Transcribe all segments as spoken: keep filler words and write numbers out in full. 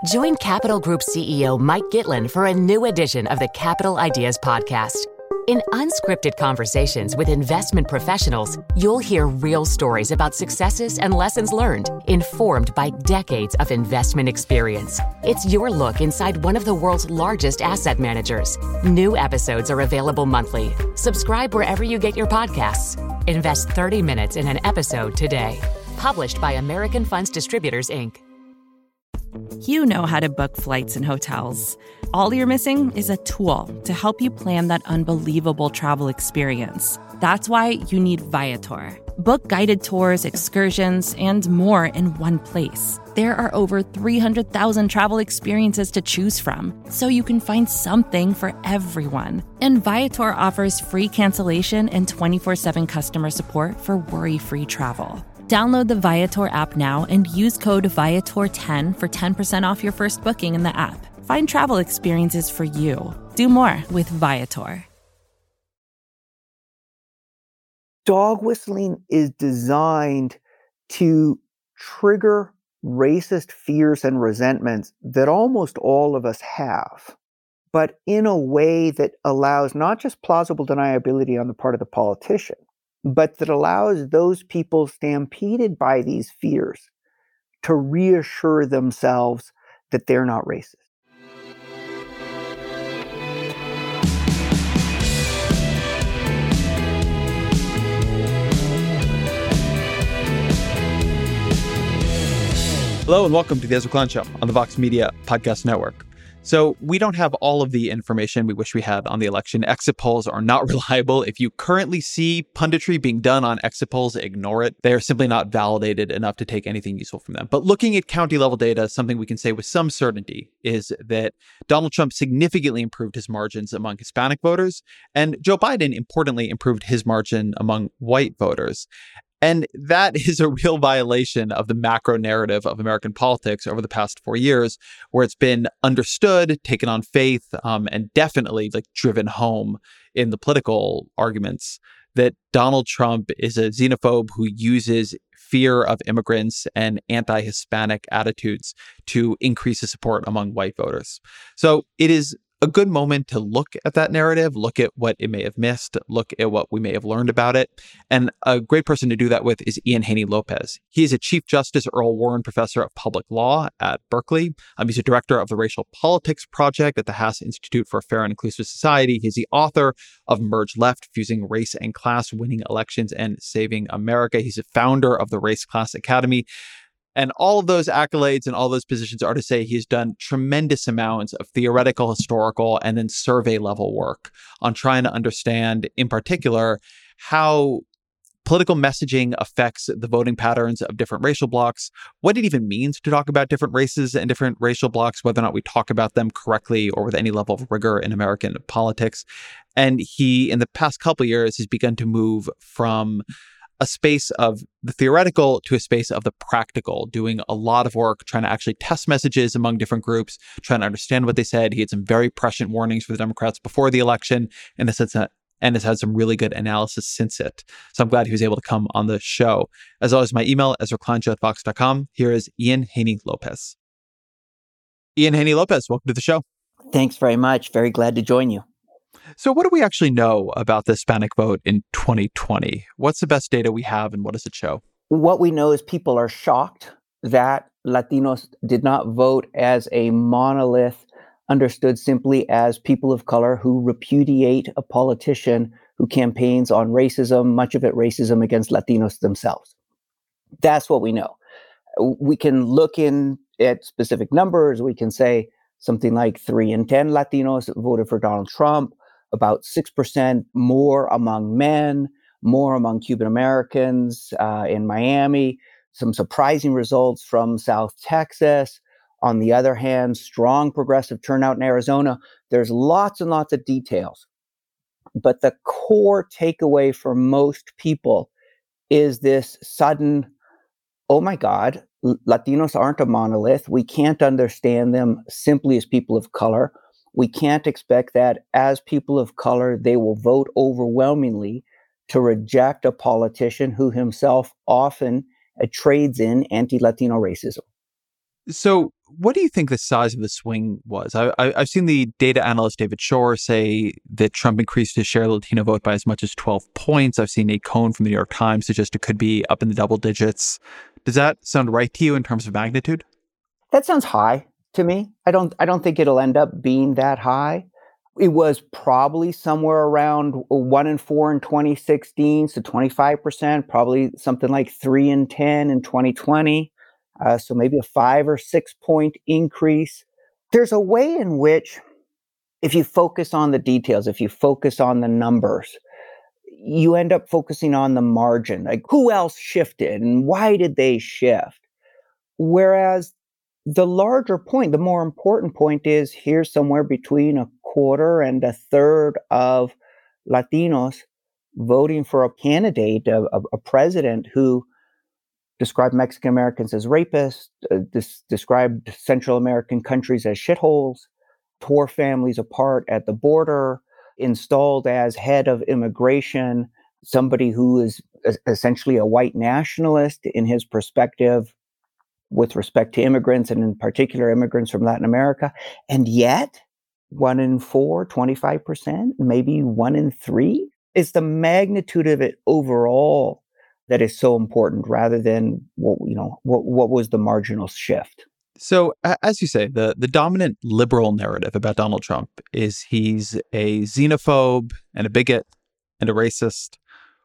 Join Capital Group C E O Mike Gitlin for a new edition of the Capital Ideas Podcast. In unscripted conversations with investment professionals, you'll hear real stories about successes and lessons learned, informed by decades of investment experience. It's your look inside one of the world's largest asset managers. New episodes are available monthly. Subscribe wherever you get your podcasts. Invest thirty minutes in an episode today. Published by American Funds Distributors, Incorporated. You know how to book flights and hotels. All you're missing is a tool to help you plan that unbelievable travel experience. That's why you need Viator. Book guided tours, excursions, and more in one place. There are over three hundred thousand travel experiences to choose from, so you can find something for everyone. And Viator offers free cancellation and twenty-four seven customer support for worry-free travel. Download the Viator app now and use code Viator ten for ten percent off your first booking in the app. Find travel experiences for you. Do more with Viator. Dog whistling is designed to trigger racist fears and resentments that almost all of us have, but in a way that allows not just plausible deniability on the part of the politician, but that allows those people stampeded by these fears to reassure themselves that they're not racist. Hello and welcome to the Ezra Klein Show on the Vox Media Podcast Network. So we don't have all of the information we wish we had on the election. Exit polls are not reliable. If you currently see punditry being done on exit polls, ignore it. They are simply not validated enough to take anything useful from them. But looking at county level data, something we can say with some certainty is that Donald Trump significantly improved his margins among Hispanic voters, and Joe Biden importantly improved his margin among white voters. And that is a real violation of the macro narrative of American politics over the past four years, where it's been understood, taken on faith, um, and definitely like driven home in the political arguments that Donald Trump is a xenophobe who uses fear of immigrants and anti-Hispanic attitudes to increase his support among white voters. So it is a good moment to look at that narrative, look at what it may have missed, look at what we may have learned about it. And a great person to do that with is Ian Haney Lopez. He is a Chief Justice Earl Warren Professor of Public Law at Berkeley. Um, he's a director of the Racial Politics Project at the Haas Institute for a Fair and Inclusive Society. He's the author of Merge Left, Fusing Race and Class, Winning Elections and Saving America. He's a founder of the Race Class Academy. And all of those accolades and all those positions are to say he's done tremendous amounts of theoretical, historical, and then survey level work on trying to understand, in particular, how political messaging affects the voting patterns of different racial blocs, what it even means to talk about different races and different racial blocs, whether or not we talk about them correctly or with any level of rigor in American politics. And he, in the past couple of years, has begun to move from a space of the theoretical to a space of the practical, doing a lot of work trying to actually test messages among different groups, trying to understand what they said. He had some very prescient warnings for the Democrats before the election, and this has, and has had some really good analysis since it. So I'm glad he was able to come on the show. As always, my email, ezra klein show at vox dot com. Here is Ian Haney Lopez. Ian Haney Lopez, welcome to the show. Thanks very much. Very glad to join you. So what do we actually know about the Hispanic vote in twenty twenty? What's the best data we have and what does it show? What we know is people are shocked that Latinos did not vote as a monolith, understood simply as people of color who repudiate a politician who campaigns on racism, much of it racism against Latinos themselves. That's what we know. We can look in at specific numbers. We can say something like three in ten Latinos voted for Donald Trump, about six percent more among men, more among Cuban Americans uh, in Miami, some surprising results from South Texas. On the other hand, strong progressive turnout in Arizona. There's lots and lots of details. But the core takeaway for most people is this sudden, oh my God, Latinos aren't a monolith. We can't understand them simply as people of color. We can't expect that as people of color, they will vote overwhelmingly to reject a politician who himself often uh, trades in anti-Latino racism. So what do you think the size of the swing was? I, I, I've seen the data analyst David Shore say that Trump increased his share of the Latino vote by as much as twelve points. I've seen Nate Cohn from the New York Times suggest it could be up in the double digits. Does that sound right to you in terms of magnitude? That sounds high to me. I don't I don't think it'll end up being that high. It was probably somewhere around one and four in twenty sixteen, so twenty-five percent, probably something like three and ten in twenty twenty. Uh, so maybe a five or six point increase. There's a way in which, if you focus on the details, if you focus on the numbers, you end up focusing on the margin. Like, who else shifted and why did they shift? Whereas the larger point, the more important point is here's somewhere between a quarter and a third of Latinos voting for a candidate, a, a, a president who described Mexican Americans as rapists, uh, dis- described Central American countries as shitholes, tore families apart at the border, installed as head of immigration somebody who is essentially a white nationalist in his perspective with respect to immigrants, and in particular immigrants from Latin America. And yet, one in four, twenty-five percent, maybe one in three, is the magnitude of it overall that is so important, rather than what you know what what was the marginal shift. So, as you say, the the dominant liberal narrative about Donald Trump is he's a xenophobe and a bigot and a racist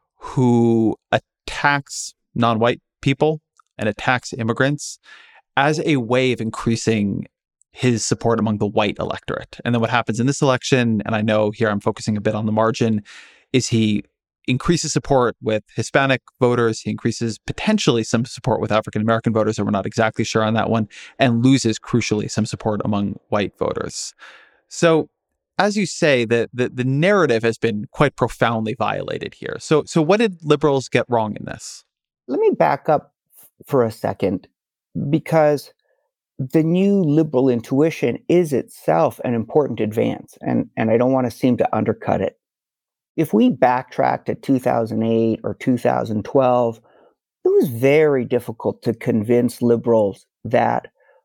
who attacks non-white people and attacks immigrants as a way of increasing his support among the white electorate. And then what happens in this election, and I know here I'm focusing a bit on the margin, is he increases support with Hispanic voters. He increases potentially some support with African-American voters, and we're not exactly sure on that one, and loses, crucially, some support among white voters. So, as you say, the, the, the narrative has been quite profoundly violated here. So, so what did liberals get wrong in this? Let me back up for a second, because the new liberal intuition is itself an important advance, and, and I don't want to seem to undercut it. If we backtrack to two thousand eight or two thousand twelve, it was very difficult to convince liberals that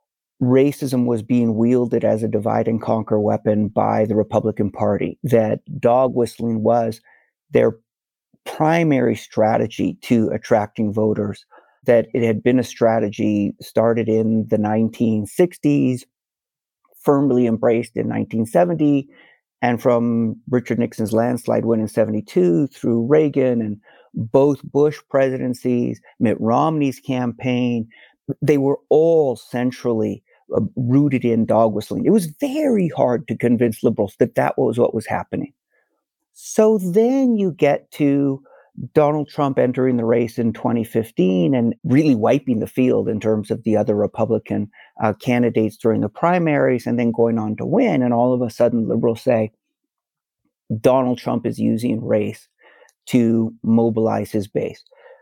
racism was being wielded as a divide and conquer weapon by the Republican Party, that dog whistling was their primary strategy to attracting voters, that it had been a strategy started in the nineteen sixties, firmly embraced in nineteen seventy, and from Richard Nixon's landslide win in seventy-two through Reagan and both Bush presidencies, Mitt Romney's campaign, they were all centrally uh, rooted in dog whistling. It was very hard to convince liberals that that was what was happening. So then you get to Donald Trump entering the race in twenty fifteen and really wiping the field in terms of the other Republican uh, candidates during the primaries, and then going on to win. And all of a sudden, liberals say Donald Trump is using race to mobilize his base.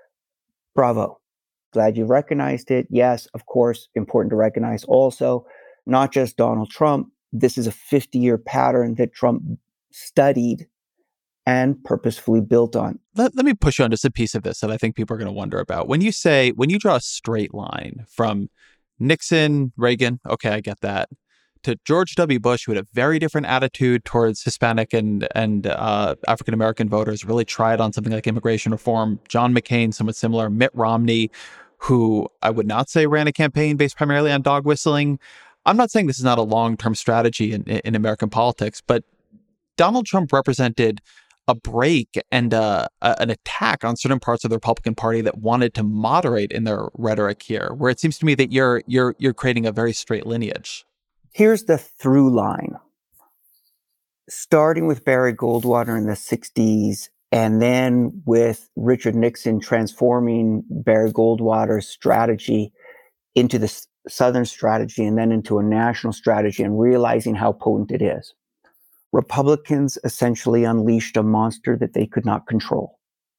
Bravo. Glad you recognized it. Yes, of course, important to recognize also, not just Donald Trump. This is a fifty-year pattern that Trump studied and purposefully built on. Let, let me push you on just a piece of this that I think people are going to wonder about. When you say, when you draw a straight line from Nixon, Reagan, okay, I get that, to George W. Bush, who had a very different attitude towards Hispanic and, and uh, African-American voters, really tried on something like immigration reform. John McCain, somewhat similar. Mitt Romney, who I would not say ran a campaign based primarily on dog whistling. I'm not saying this is not a long-term strategy in, in American politics, but Donald Trump represented a break and uh, a, an attack on certain parts of the Republican Party that wanted to moderate in their rhetoric here, where it seems to me that you're you're you're creating a very straight lineage. Here's the through line. Starting with Barry Goldwater in the sixties, and then with Richard Nixon transforming Barry Goldwater's strategy into the Southern strategy and then into a national strategy, and realizing how potent it is. Republicans essentially unleashed a monster that they could not control.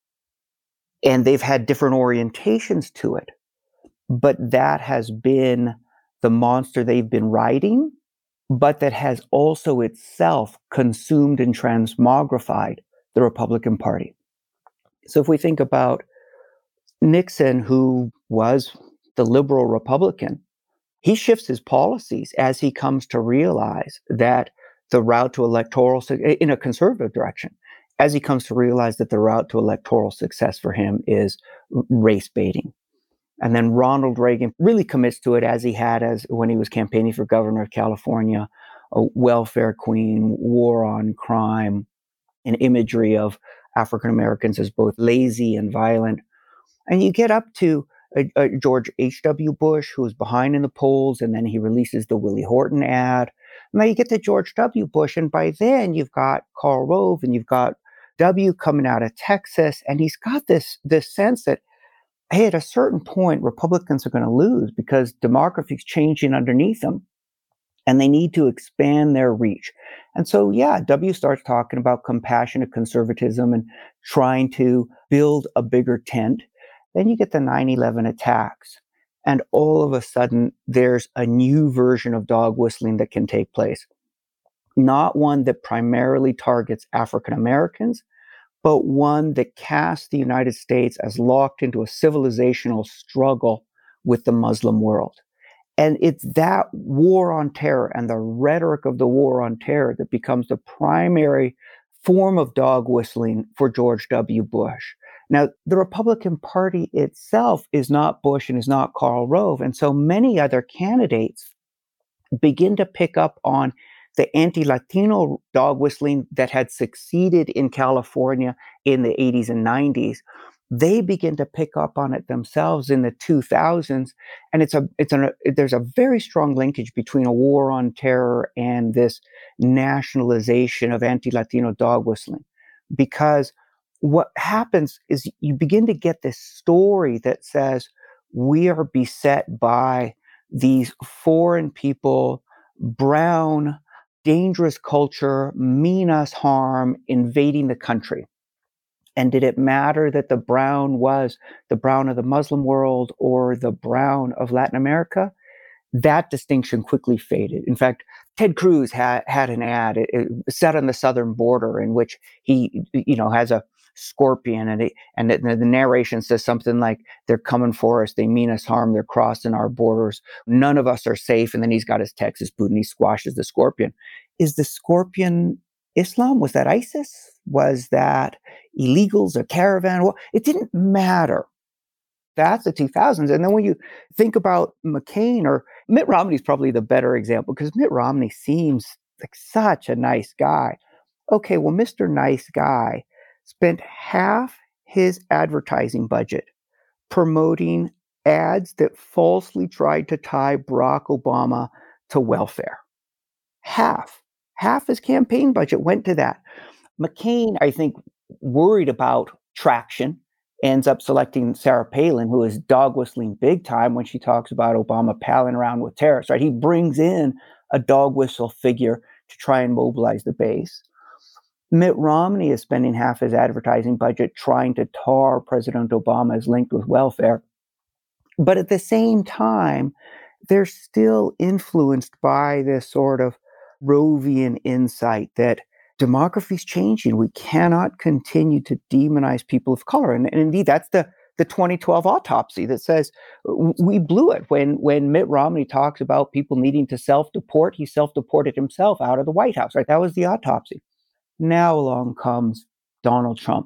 And they've had different orientations to it, but that has been the monster they've been riding, but that has also itself consumed and transmogrified the Republican Party. So if we think about Nixon, who was the liberal Republican, he shifts his policies as he comes to realize that the route to electoral, in a conservative direction, as he comes to realize that the route to electoral success for him is race baiting. And then Ronald Reagan really commits to it, as he had as when he was campaigning for governor of California, a welfare queen, war on crime, an imagery of African Americans as both lazy and violent. And you get up to uh, uh, George H W. Bush, who was behind in the polls, and then he releases the Willie Horton ad. Now you get to George W. Bush, and by then you've got Karl Rove and you've got W coming out of Texas, and he's got this, this sense that, hey, at a certain point, Republicans are going to lose because demography is changing underneath them, and they need to expand their reach. And so, yeah, W starts talking about compassionate conservatism and trying to build a bigger tent. Then you get the nine eleven attacks, and all of a sudden, there's a new version of dog whistling that can take place. Not one that primarily targets African Americans, but one that casts the United States as locked into a civilizational struggle with the Muslim world. And it's that war on terror and the rhetoric of the war on terror that becomes the primary form of dog whistling for George W. Bush. Now, the Republican Party itself is not Bush and is not Karl Rove. And so many other candidates begin to pick up on the anti-Latino dog whistling that had succeeded in California in the eighties and nineties. They begin to pick up on it themselves in the two thousands. And it's a, it's a, there's a very strong linkage between a war on terror and this nationalization of anti-Latino dog whistling. Because what happens is you begin to get this story that says we are beset by these foreign people, brown, dangerous culture, mean us harm, invading the country. And did it matter that the brown was the brown of the Muslim world or the brown of Latin America? That distinction quickly faded. In fact, Ted Cruz had, had an ad it, it, set on the southern border in which he, you know, has a scorpion, and it, and the, the narration says something like, "They're coming for us. They mean us harm. They're crossing our borders. None of us are safe." And then he's got his Texas boot and he squashes the scorpion. Is the scorpion Islam? Was that ISIS? Was that illegals or caravan? Well, it didn't matter. That's the two thousands. And then when you think about McCain, or Mitt Romney is probably the better example, because Mitt Romney seems like such a nice guy. Okay, well, Mister Nice Guy spent half his advertising budget promoting ads that falsely tried to tie Barack Obama to welfare. Half. Half his campaign budget went to that. McCain, I think, worried about traction, ends up selecting Sarah Palin, who is dog whistling big time when she talks about Obama palling around with terrorists, right? He brings in a dog whistle figure to try and mobilize the base. Mitt Romney is spending half his advertising budget trying to tar President Obama as linked with welfare. But at the same time, they're still influenced by this sort of Rovian insight that demography is changing. We cannot continue to demonize people of color. And, and indeed, that's the, the twenty twelve autopsy that says we blew it. When, when Mitt Romney talks about people needing to self-deport, he self-deported himself out of the White House, right? That was the autopsy. Now along comes Donald Trump.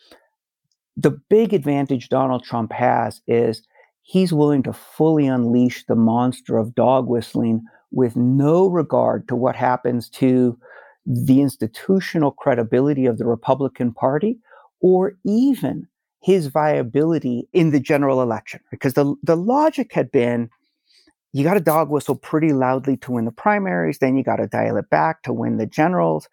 The big advantage Donald Trump has is he's willing to fully unleash the monster of dog whistling with no regard to what happens to the institutional credibility of the Republican Party or even his viability in the general election. Because the, the logic had been, you got to dog whistle pretty loudly to win the primaries, then you got to dial it back to win the generals.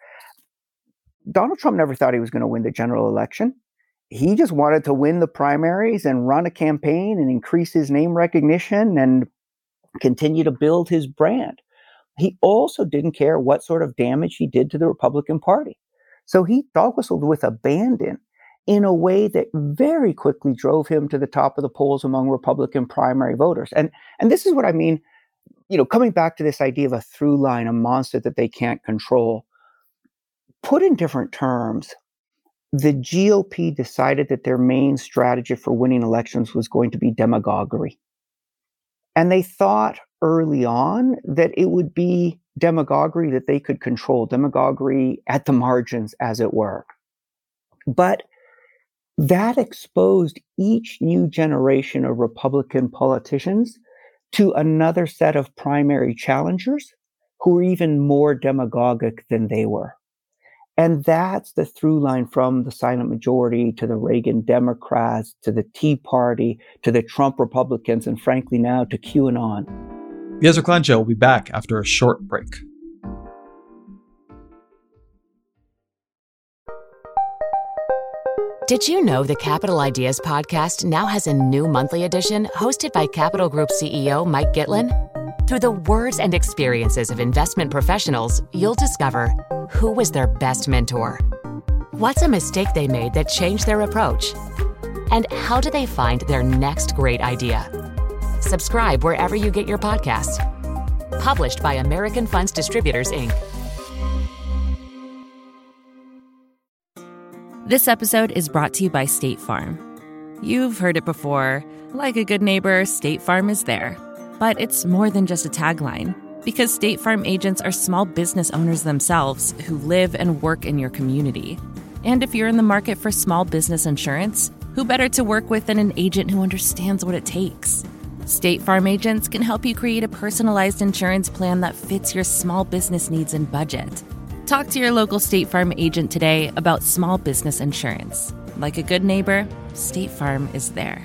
Donald Trump never thought he was going to win the general election. He just wanted to win the primaries and run a campaign and increase his name recognition and continue to build his brand. He also didn't care what sort of damage he did to the Republican Party. So he dog whistled with abandon in a way that very quickly drove him to the top of the polls among Republican primary voters. And, and this is what I mean, you know, coming back to this idea of a through line, a monster that they can't control. Put in different terms, the G O P decided that their main strategy for winning elections was going to be demagoguery. And they thought early on that it would be demagoguery that they could control, demagoguery at the margins, as it were. But that exposed each new generation of Republican politicians to another set of primary challengers who were even more demagogic than they were. And that's the through line from the silent majority to the Reagan Democrats, to the Tea Party, to the Trump Republicans, and frankly now to QAnon. The Ezra Klein Show will be back after a short break. Did you know the Capital Ideas podcast now has a new monthly edition hosted by Capital Group C E O Mike Gitlin? Through the words and experiences of investment professionals, you'll discover who was their best mentor, what's a mistake they made that changed their approach, and how do they find their next great idea. Subscribe wherever you get your podcasts. Published by American Funds Distributors, Incorporated. This episode is brought to you by State Farm. You've heard it before. Like a good neighbor, State Farm is there. But it's more than just a tagline, because State Farm agents are small business owners themselves who live and work in your community. And if you're in the market for small business insurance, who better to work with than an agent who understands what it takes? State Farm agents can help you create a personalized insurance plan that fits your small business needs and budget. Talk to your local State Farm agent today about small business insurance. Like a good neighbor, State Farm is there.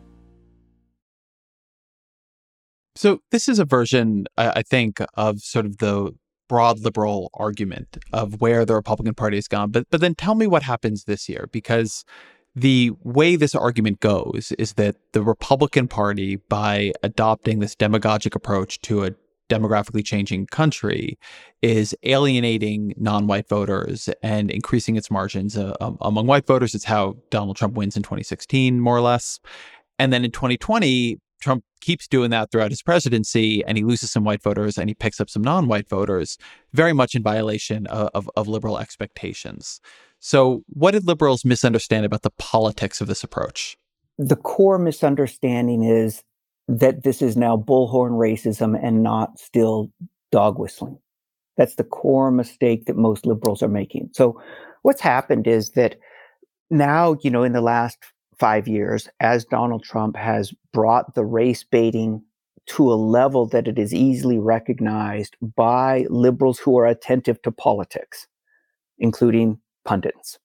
So this is a version, I think, of sort of the broad liberal argument of where the Republican Party has gone. But but then tell me what happens this year, because the way this argument goes is that the Republican Party, by adopting this demagogic approach to a demographically changing country, is alienating non-white voters and increasing its margins uh, um, among white voters. It's how Donald Trump wins in twenty sixteen, more or less. And then in twenty twenty, Trump keeps doing that throughout his presidency, and he loses some white voters and he picks up some non-white voters, very much in violation of, of, of liberal expectations. So what did liberals misunderstand about the politics of this approach? The core misunderstanding is that this is now bullhorn racism and not still dog whistling. That's the core mistake that most liberals are making. So what's happened is that now, you know, in the last five years, as Donald Trump has brought the race baiting to a level that it is easily recognized by liberals who are attentive to politics, including pundits.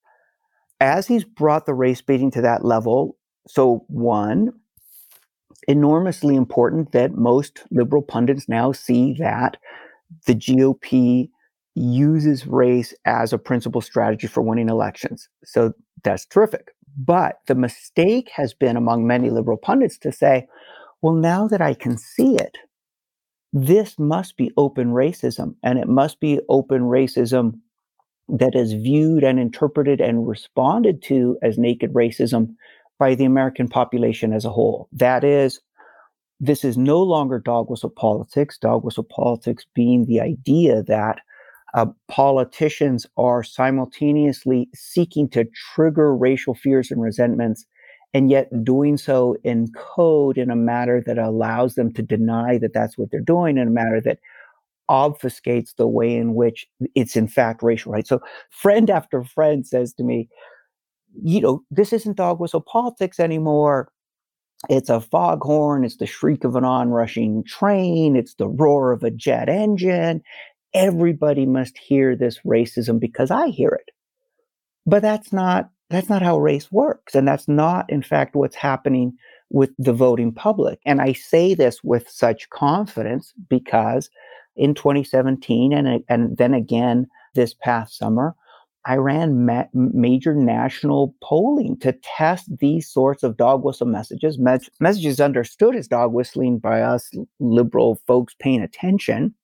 As he's brought the race baiting to that level, so one, enormously important that most liberal pundits now see that the G O P uses race as a principal strategy for winning elections. So that's terrific. But the mistake has been among many liberal pundits to say, well, now that I can see it, this must be open racism, and it must be open racism that is viewed and interpreted and responded to as naked racism by the American population as a whole. That is, this is no longer dog whistle politics, dog whistle politics being the idea that uh, politicians are simultaneously seeking to trigger racial fears and resentments, and yet doing so in code in a manner that allows them to deny that that's what they're doing, in a manner that obfuscates the way in which it's in fact racial, right? So friend after friend says to me, you know, this isn't dog whistle politics anymore. It's a foghorn. It's the shriek of an onrushing train. It's the roar of a jet engine. Everybody must hear this racism because I hear it. But that's not that's not how race works. And that's not, in fact, what's happening with the voting public. And I say this with such confidence because in twenty seventeen and, and then again this past summer, I ran ma- major national polling to test these sorts of dog whistle messages, me- messages understood as dog whistling by us liberal folks paying attention.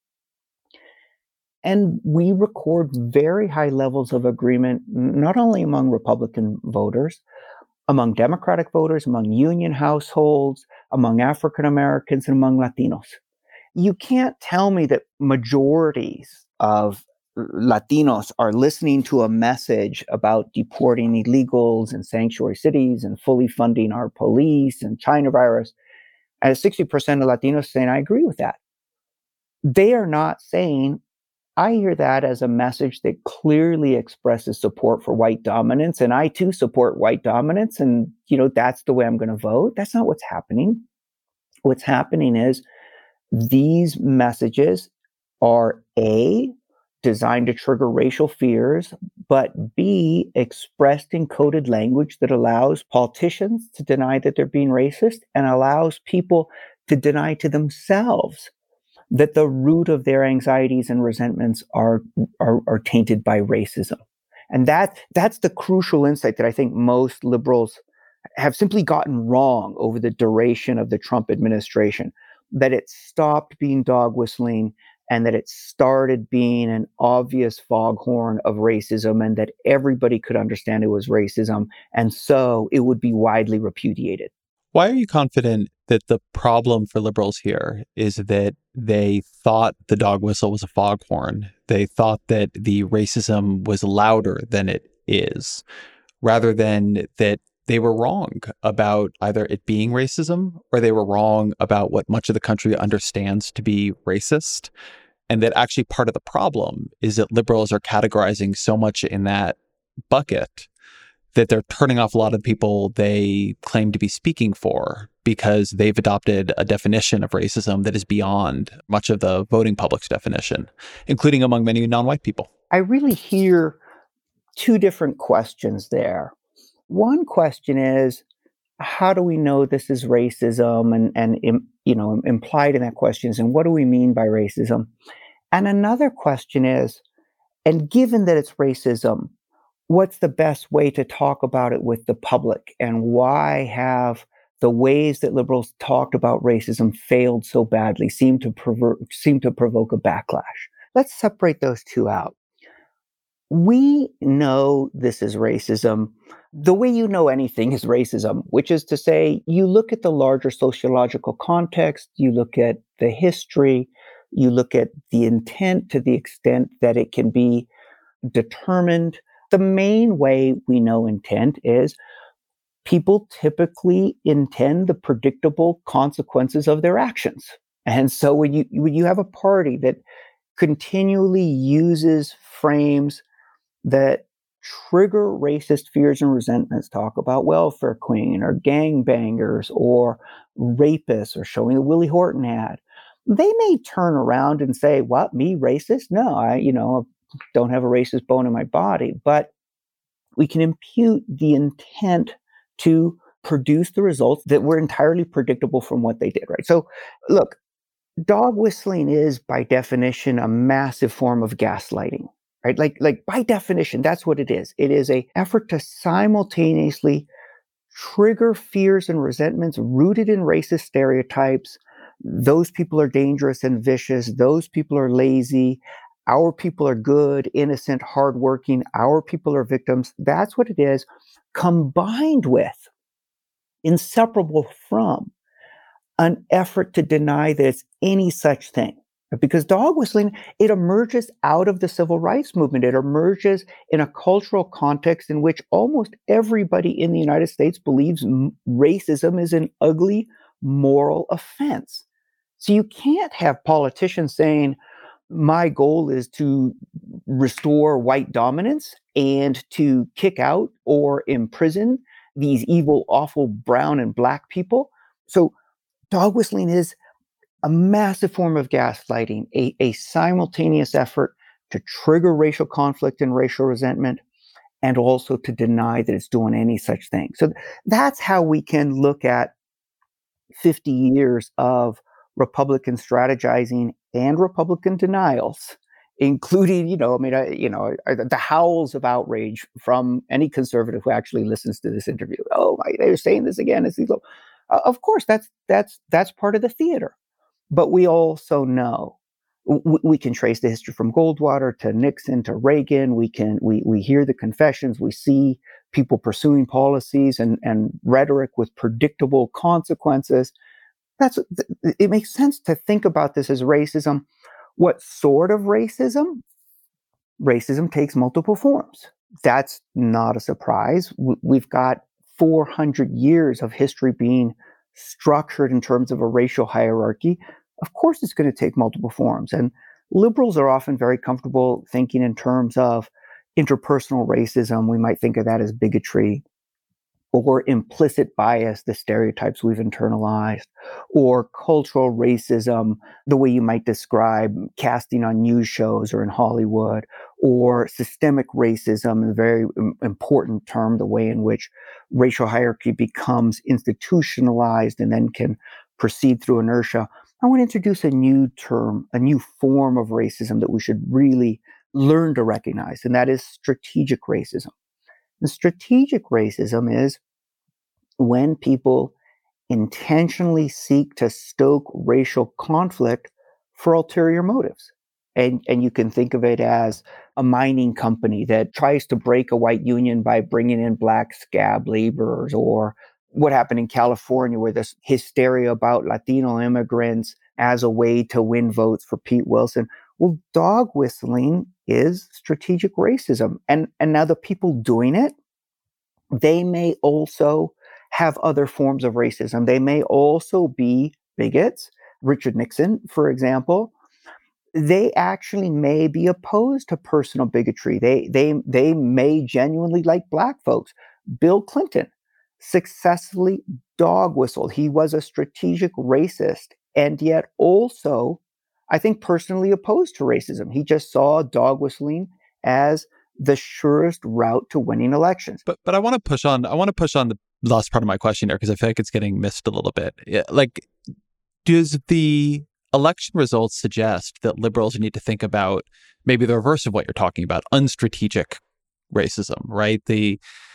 And we record very high levels of agreement, not only among Republican voters, among Democratic voters, among union households, among African Americans, and among Latinos. You can't tell me that majorities of Latinos are listening to a message about deporting illegals in sanctuary cities and fully funding our police and China virus, And sixty percent of Latinos saying, I agree with that. They are not saying, I hear that as a message that clearly expresses support for white dominance, and I too support white dominance, and you know that's the way I'm going to vote. That's not what's happening. What's happening is these messages are A, designed to trigger racial fears, but B, expressed in coded language that allows politicians to deny that they're being racist and allows people to deny to themselves that the root of their anxieties and resentments are, are, are tainted by racism. And that, that's the crucial insight that I think most liberals have simply gotten wrong over the duration of the Trump administration, that it stopped being dog whistling and that it started being an obvious foghorn of racism, and that everybody could understand it was racism. And so it would be widely repudiated. Why are you confident that the problem for liberals here is that they thought the dog whistle was a foghorn? They thought that the racism was louder than it is, rather than that they were wrong about either it being racism or they were wrong about what much of the country understands to be racist. And that actually part of the problem is that liberals are categorizing so much in that bucket that they're turning off a lot of people they claim to be speaking for because they've adopted a definition of racism that is beyond much of the voting public's definition, including among many non-white people. I really hear two different questions there. One question is, how do we know this is racism? And, and you know, implied in that question is, and what do we mean by racism? And another question is, and given that it's racism, what's the best way to talk about it with the public? And why have the ways that liberals talked about racism failed so badly, seem to provoke, seem to provoke a backlash? Let's separate those two out. We know this is racism the way you know anything is racism, which is to say, you look at the larger sociological context, you look at the history, you look at the intent to the extent that it can be determined. The main way we know intent is people typically intend the predictable consequences of their actions. And so when you when you have a party that continually uses frames that trigger racist fears and resentments, talk about welfare queen or gangbangers or rapists or showing the Willie Horton ad, they may turn around and say, what, me racist? No, I, you know, don't have a racist bone in my body. But we can impute the intent to produce the results that were entirely predictable from what they did, right? So look, dog whistling is by definition a massive form of gaslighting, right? Like, like by definition, that's what it is. It is an effort to simultaneously trigger fears and resentments rooted in racist stereotypes. Those people are dangerous and vicious. Those people are lazy. Our people are good, innocent, hardworking. Our people are victims. That's what it is, combined with, inseparable from, an effort to deny that it's any such thing. Because dog whistling, it emerges out of the civil rights movement. It emerges in a cultural context in which almost everybody in the United States believes m- racism is an ugly moral offense. So you can't have politicians saying, my goal is to restore white dominance and to kick out or imprison these evil, awful brown and black people. So dog whistling is a massive form of gaslighting, a, a simultaneous effort to trigger racial conflict and racial resentment, and also to deny that it's doing any such thing. So that's how we can look at fifty years of Republican strategizing and Republican denials, including, you know, I mean, I, you know, the howls of outrage from any conservative who actually listens to this interview. Oh, my, they're saying this again. It's these, uh, of course, that's that's that's part of the theater. But we also know w- we can trace the history from Goldwater to Nixon to Reagan. We can we we hear the confessions. We see people pursuing policies and and rhetoric with predictable consequences. That's it makes sense to think about this as racism. What sort of racism? Racism takes multiple forms. That's not a surprise. We've got four hundred years of history being structured in terms of a racial hierarchy, of course it's going to take multiple forms. And liberals are often very comfortable thinking in terms of interpersonal racism. We might think of that as bigotry, or implicit bias, the stereotypes we've internalized, or cultural racism, the way you might describe casting on news shows or in Hollywood, or systemic racism, a very important term, the way in which racial hierarchy becomes institutionalized and then can proceed through inertia. I want to introduce a new term, a new form of racism that we should really learn to recognize, and that is strategic racism. And strategic racism is when people intentionally seek to stoke racial conflict for ulterior motives. And, and you can think of it as a mining company that tries to break a white union by bringing in black scab laborers, or what happened in California where this hysteria about Latino immigrants as a way to win votes for Pete Wilson. Well, dog whistling is strategic racism. And, and now the people doing it, they may also have other forms of racism. They may also be bigots. Richard Nixon, for example, they actually may be opposed to personal bigotry. They, they, they may genuinely like black folks. Bill Clinton successfully dog whistled. He was a strategic racist, and yet also, I think, personally opposed to racism. He just saw dog whistling as the surest route to winning elections. But but I want to push on. I want to push on the last part of my question there, because I feel like it's getting missed a little bit. Yeah, like, does the election results suggest that liberals need to think about maybe the reverse of what you're talking about, unstrategic racism, right? The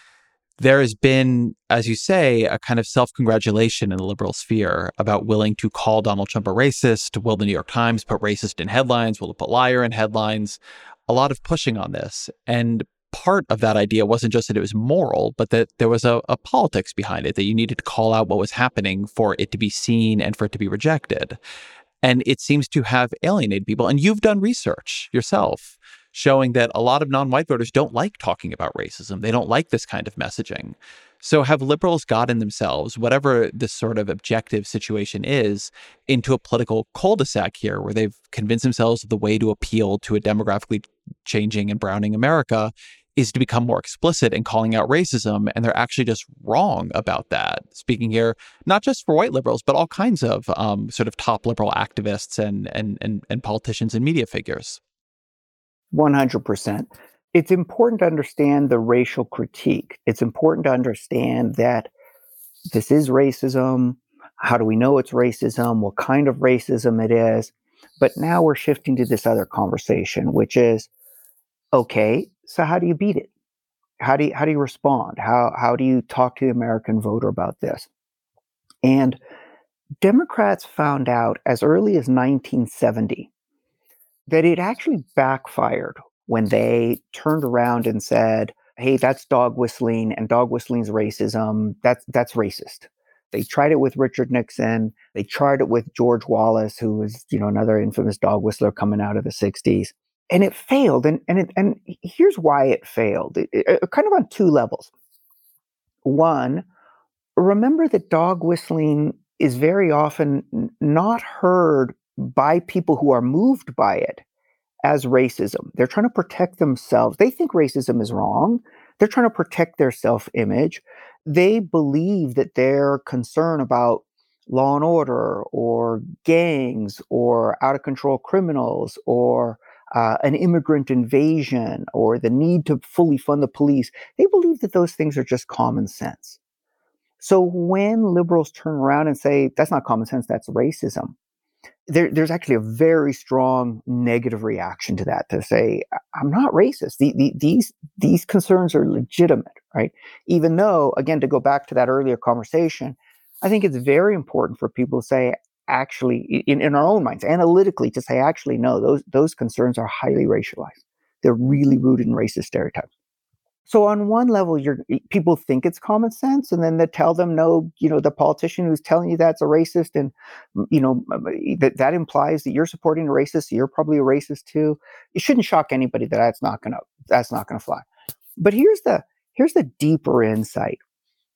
there has been, as you say, a kind of self-congratulation in the liberal sphere about willing to call Donald Trump a racist. Will the New York Times put racist in headlines? Will it put liar in headlines? A lot of pushing on this. And part of that idea wasn't just that it was moral, but that there was a, a politics behind it, that you needed to call out what was happening for it to be seen and for it to be rejected. And it seems to have alienated people. And you've done research yourself showing that a lot of non-white voters don't like talking about racism. They don't like this kind of messaging. So have liberals gotten themselves, whatever this sort of objective situation is, into a political cul-de-sac here where they've convinced themselves that the way to appeal to a demographically changing and browning America is to become more explicit in calling out racism, and they're actually just wrong about that. Speaking here, not just for white liberals, but all kinds of um, sort of top liberal activists and, and, and, and politicians and media figures. one hundred percent. It's important to understand the racial critique. It's important to understand that this is racism. How do we know it's racism? What kind of racism it is? But now we're shifting to this other conversation, which is, okay, so how do you beat it? How do you, how do you respond? How, how do you talk to the American voter about this? And Democrats found out as early as nineteen seventy that it actually backfired when they turned around and said, hey, that's dog whistling, and dog whistling's racism. That's, that's racist. They tried it with Richard Nixon. They tried it with George Wallace, who was, you know, another infamous dog whistler coming out of the sixties. And it failed. And, and, it, and here's why it failed, it, it, kind of on two levels. One, remember that dog whistling is very often not heard by people who are moved by it as racism. They're trying to protect themselves. They think racism is wrong. They're trying to protect their self-image. They believe that their concern about law and order or gangs or out-of-control criminals or uh, an immigrant invasion or the need to fully fund the police, they believe that those things are just common sense. So when liberals turn around and say, that's not common sense, that's racism, There, there's actually a very strong negative reaction to that, to say, I'm not racist. The, the, these, these concerns are legitimate, right? Even though, again, to go back to that earlier conversation, I think it's very important for people to say, actually, in, in our own minds, analytically, to say, actually, no, those, those concerns are highly racialized. They're really rooted in racist stereotypes. So on one level, you're, people think it's common sense, and then they tell them, no, you know, the politician who's telling you that's a racist, and, you know, that, that implies that you're supporting a racist, so you're probably a racist too. It shouldn't shock anybody that that's not gonna, that's not gonna fly. But here's the, here's the deeper insight.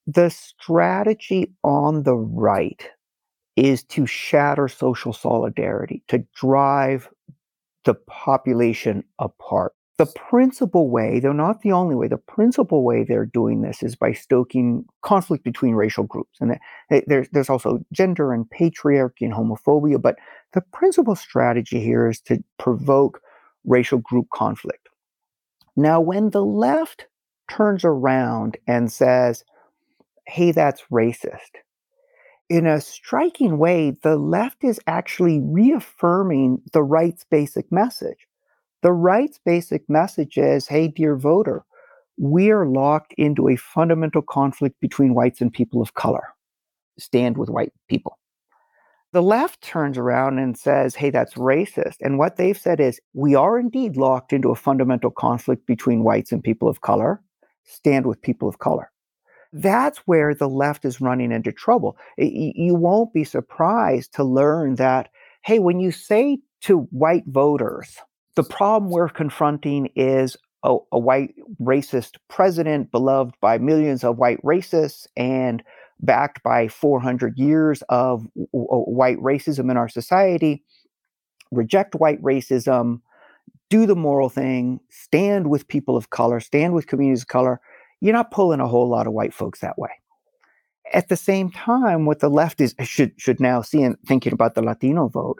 The strategy on the right is to shatter social solidarity, to drive the population apart. The principal way, though not the only way, the principal way they're doing this is by stoking conflict between racial groups. And there's, there's also gender and patriarchy and homophobia, but the principal strategy here is to provoke racial group conflict. Now, when the left turns around and says, hey, that's racist, in a striking way, the left is actually reaffirming the right's basic message. The right's basic message is, hey, dear voter, we are locked into a fundamental conflict between whites and people of color. Stand with white people. The left turns around and says, hey, that's racist. And what they've said is, we are indeed locked into a fundamental conflict between whites and people of color. Stand with people of color. That's where the left is running into trouble. You won't be surprised to learn that, hey, when you say to white voters, the problem we're confronting is a, a white racist president beloved by millions of white racists and backed by four hundred years of w- w- white racism in our society. Reject white racism, do the moral thing, stand with people of color, stand with communities of color. You're not pulling a whole lot of white folks that way. At the same time, what the left is should should now see in thinking about the Latino vote,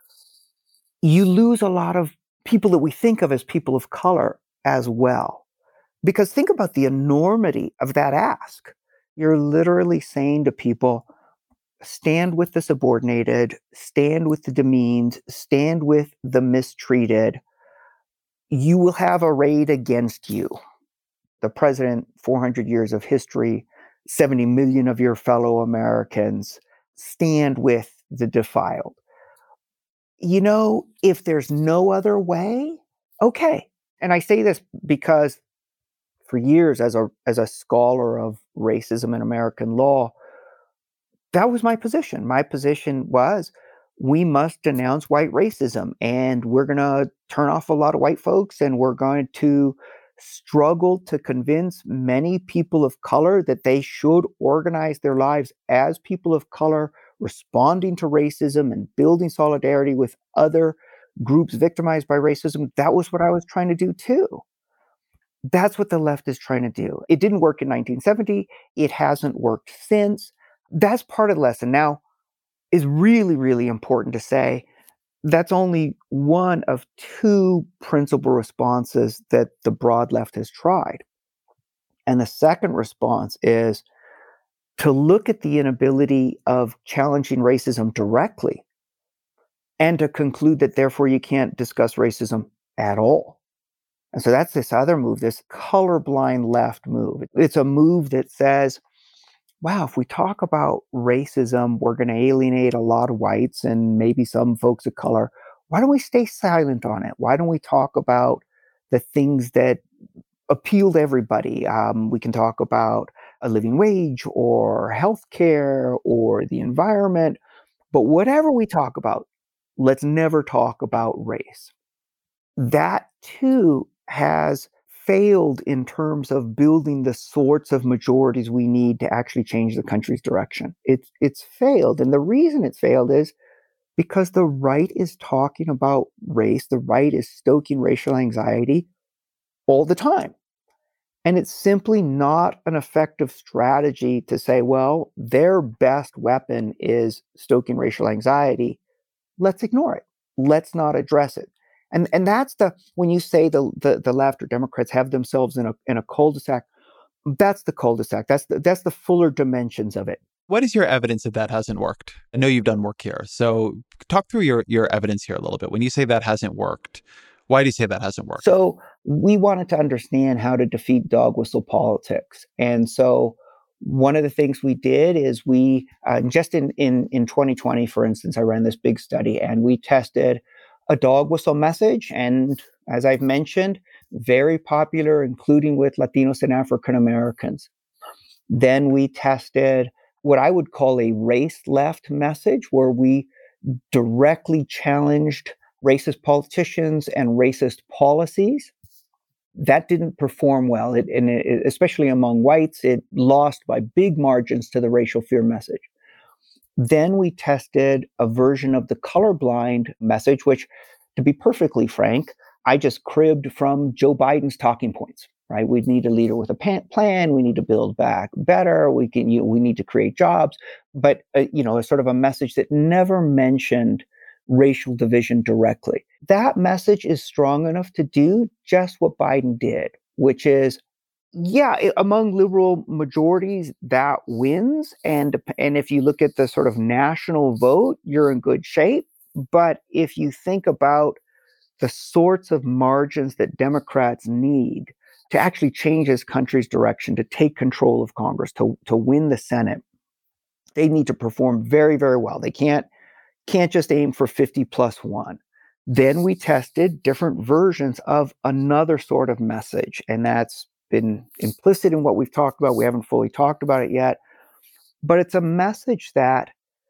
you lose a lot of people that we think of as people of color as well. Because think about the enormity of that ask. You're literally saying to people, stand with the subordinated, stand with the demeaned, stand with the mistreated. You will have arrayed against you the president, four hundred years of history, seventy million of your fellow Americans. Stand with the defiled. You know, if there's no other way, okay. And I say this because for years as a as a scholar of racism in American law, that was my position. My position was we must denounce white racism, and we're going to turn off a lot of white folks, and we're going to struggle to convince many people of color that they should organize their lives as people of color, responding to racism and building solidarity with other groups victimized by racism. That was what I was trying to do too. That's what the left is trying to do. It didn't work in nineteen seventy. It hasn't worked since. That's part of the lesson. Now, is really, really important to say that's only one of two principal responses that the broad left has tried. And the second response is to look at the inability of challenging racism directly and to conclude that therefore you can't discuss racism at all. And so that's this other move, this colorblind left move. It's a move that says, wow, if we talk about racism, we're going to alienate a lot of whites and maybe some folks of color. Why don't we stay silent on it? Why don't we talk about the things that appeal to everybody? Um, we can talk about a living wage or healthcare or the environment. But whatever we talk about, let's never talk about race. That too has failed in terms of building the sorts of majorities we need to actually change the country's direction. It's it's failed. And the reason it's failed is because the right is talking about race. The right is stoking racial anxiety all the time. And it's simply not an effective strategy to say, well, their best weapon is stoking racial anxiety. Let's ignore it. Let's not address it. And and that's the, when you say the, the, the left or Democrats have themselves in a in a cul-de-sac, that's the cul-de-sac. That's the, that's the fuller dimensions of it. What is your evidence that that hasn't worked? I know you've done work here. So talk through your, your evidence here a little bit. When you say that hasn't worked, why do you say that hasn't worked? So we wanted to understand how to defeat dog whistle politics. And so one of the things we did is we, uh, just in, in, in twenty twenty, for instance, I ran this big study and we tested a dog whistle message. And as I've mentioned, very popular, including with Latinos and African Americans. Then we tested what I would call a race left message, where we directly challenged racist politicians and racist policies. That didn't perform well, it, and it, especially among whites, it lost by big margins to the racial fear message. Then we tested a version of the colorblind message, which, to be perfectly frank, I just cribbed from Joe Biden's talking points, right? We need a leader with a plan. We need to build back better. We can, you, we need to create jobs. But, uh, you know, a sort of a message that never mentioned racial division directly. That message is strong enough to do just what Biden did, which is, yeah, it, among liberal majorities, that wins. And, and if you look at the sort of national vote, you're in good shape. But if you think about the sorts of margins that Democrats need to actually change this country's direction, to take control of Congress, to, to win the Senate, they need to perform very, very well. They can't can't just aim for fifty plus one. Then we tested different versions of another sort of message, and that's been implicit in what we've talked about. We haven't fully talked about it yet, but it's a message that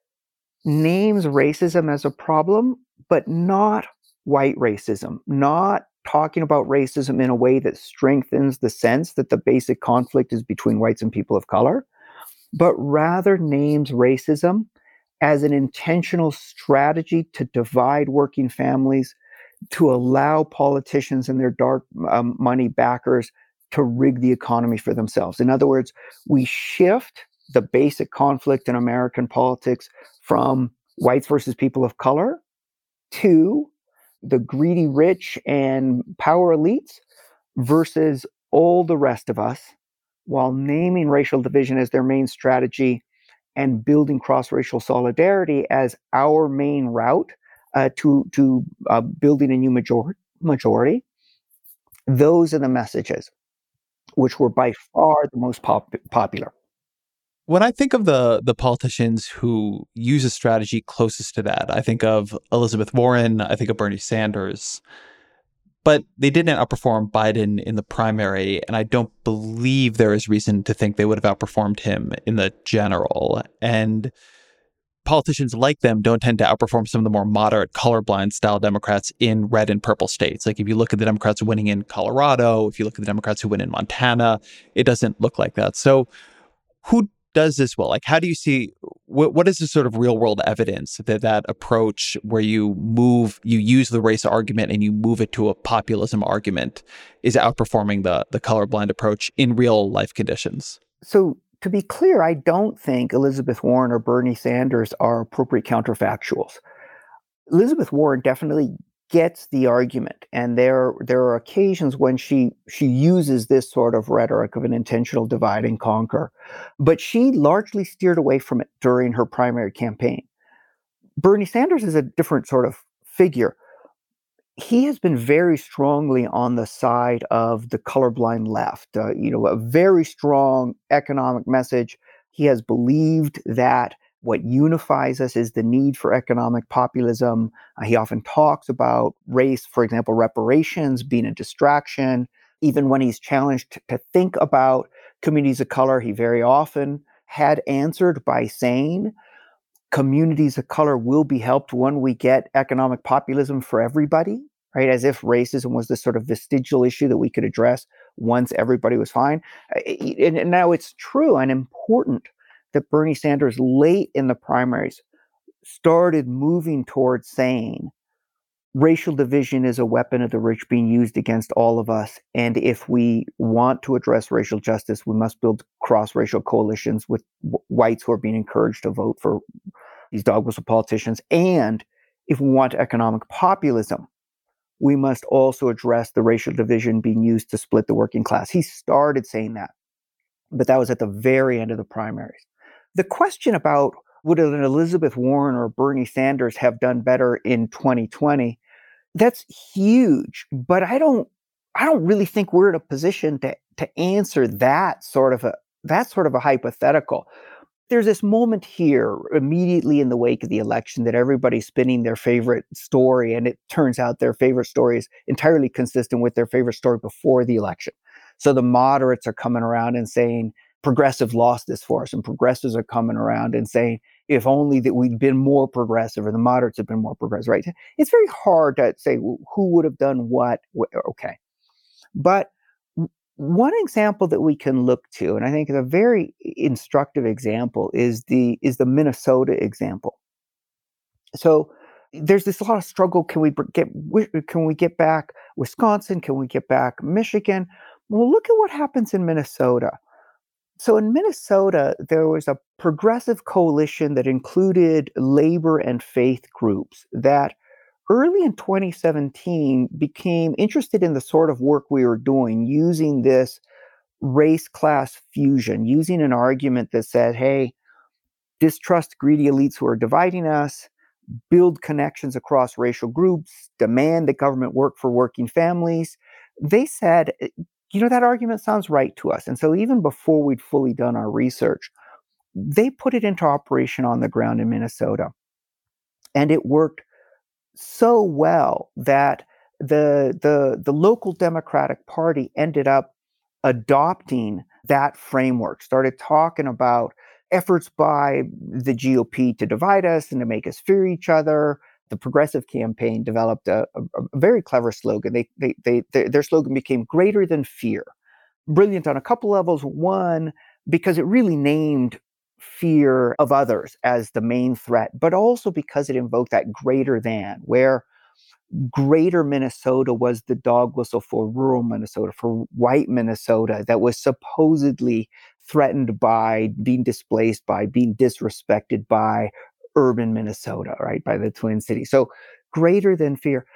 names racism as a problem, but not white racism, not talking about racism in a way that strengthens the sense that the basic conflict is between whites and people of color, but rather names racism as an intentional strategy to divide working families, to allow politicians and their dark um, money backers to rig the economy for themselves. In other words, we shift the basic conflict in American politics from whites versus people of color to the greedy rich and power elites versus all the rest of us, while naming racial division as their main strategy and building cross-racial solidarity as our main route uh, to, to uh, building a new major- majority. Those are the messages which were by far the most pop- popular. When I think of the the politicians who use a strategy closest to that, I think of Elizabeth Warren, I think of Bernie Sanders, but they didn't outperform Biden in the primary, and I don't believe there is reason to think they would have outperformed him in the general. And politicians like them don't tend to outperform some of the more moderate colorblind style Democrats in red and purple states. Like if you look at the Democrats winning in Colorado, if you look at the Democrats who win in Montana, it doesn't look like that. So who does this well? Like, how do you see, what, what is the sort of real world evidence that that approach where you move, you use the race argument and you move it to a populism argument is outperforming the, the colorblind approach in real life conditions? So to be clear, I don't think Elizabeth Warren or Bernie Sanders are appropriate counterfactuals. Elizabeth Warren definitely gets the argument, and there there are occasions when she she uses this sort of rhetoric of an intentional divide and conquer, but she largely steered away from it during her primary campaign. Bernie Sanders is a different sort of figure. He has been very strongly on the side of the colorblind left, uh, you know, a very strong economic message. He has believed that what unifies us is the need for economic populism. Uh, he often talks about race, for example, reparations being a distraction. Even when he's challenged to, to think about communities of color, he very often had answered by saying, communities of color will be helped when we get economic populism for everybody, right? As if racism was this sort of vestigial issue that we could address once everybody was fine. And, and now it's true and important that Bernie Sanders late in the primaries started moving towards saying racial division is a weapon of the rich being used against all of us. And if we want to address racial justice, we must build cross-racial coalitions with w- whites who are being encouraged to vote for these dog whistle politicians. And if we want economic populism, we must also address the racial division being used to split the working class. He started saying that, but that was at the very end of the primaries. The question about would an Elizabeth Warren or Bernie Sanders have done better in twenty twenty, that's huge. But I don't, I don't really think we're in a position to to answer that sort of a that sort of a hypothetical. There's this moment here immediately in the wake of the election that everybody's spinning their favorite story, and it turns out their favorite story is entirely consistent with their favorite story before the election. So the moderates are coming around and saying, progressive lost this for us, and progressives are coming around and saying, if only that we'd been more progressive, or the moderates have been more progressive, right? It's very hard to say who would have done what. Okay. But one example that we can look to, and I think is a very instructive example, is the is the Minnesota example. So there's this lot of struggle. Can we get can we get back Wisconsin? Can we get back Michigan? Well, look at what happens in Minnesota. So in Minnesota, there was a progressive coalition that included labor and faith groups that early in twenty seventeen became interested in the sort of work we were doing, using this race-class fusion, using an argument that said, hey, distrust greedy elites who are dividing us, build connections across racial groups, demand that government work for working families. They said, you know, that argument sounds right to us. And so even before we'd fully done our research, they put it into operation on the ground in Minnesota. And it worked so well that the, the, the local Democratic Party ended up adopting that framework, started talking about efforts by the G O P to divide us and to make us fear each other. The Progressive Campaign developed a, a, a very clever slogan. They, they, they, they, their slogan became greater than fear. Brilliant on a couple levels. One, because it really named fear of others as the main threat, but also because it invoked that greater than, where greater Minnesota was the dog whistle for rural Minnesota, for white Minnesota that was supposedly threatened by being displaced by, being disrespected by urban Minnesota, right, by the Twin Cities. So greater than fear.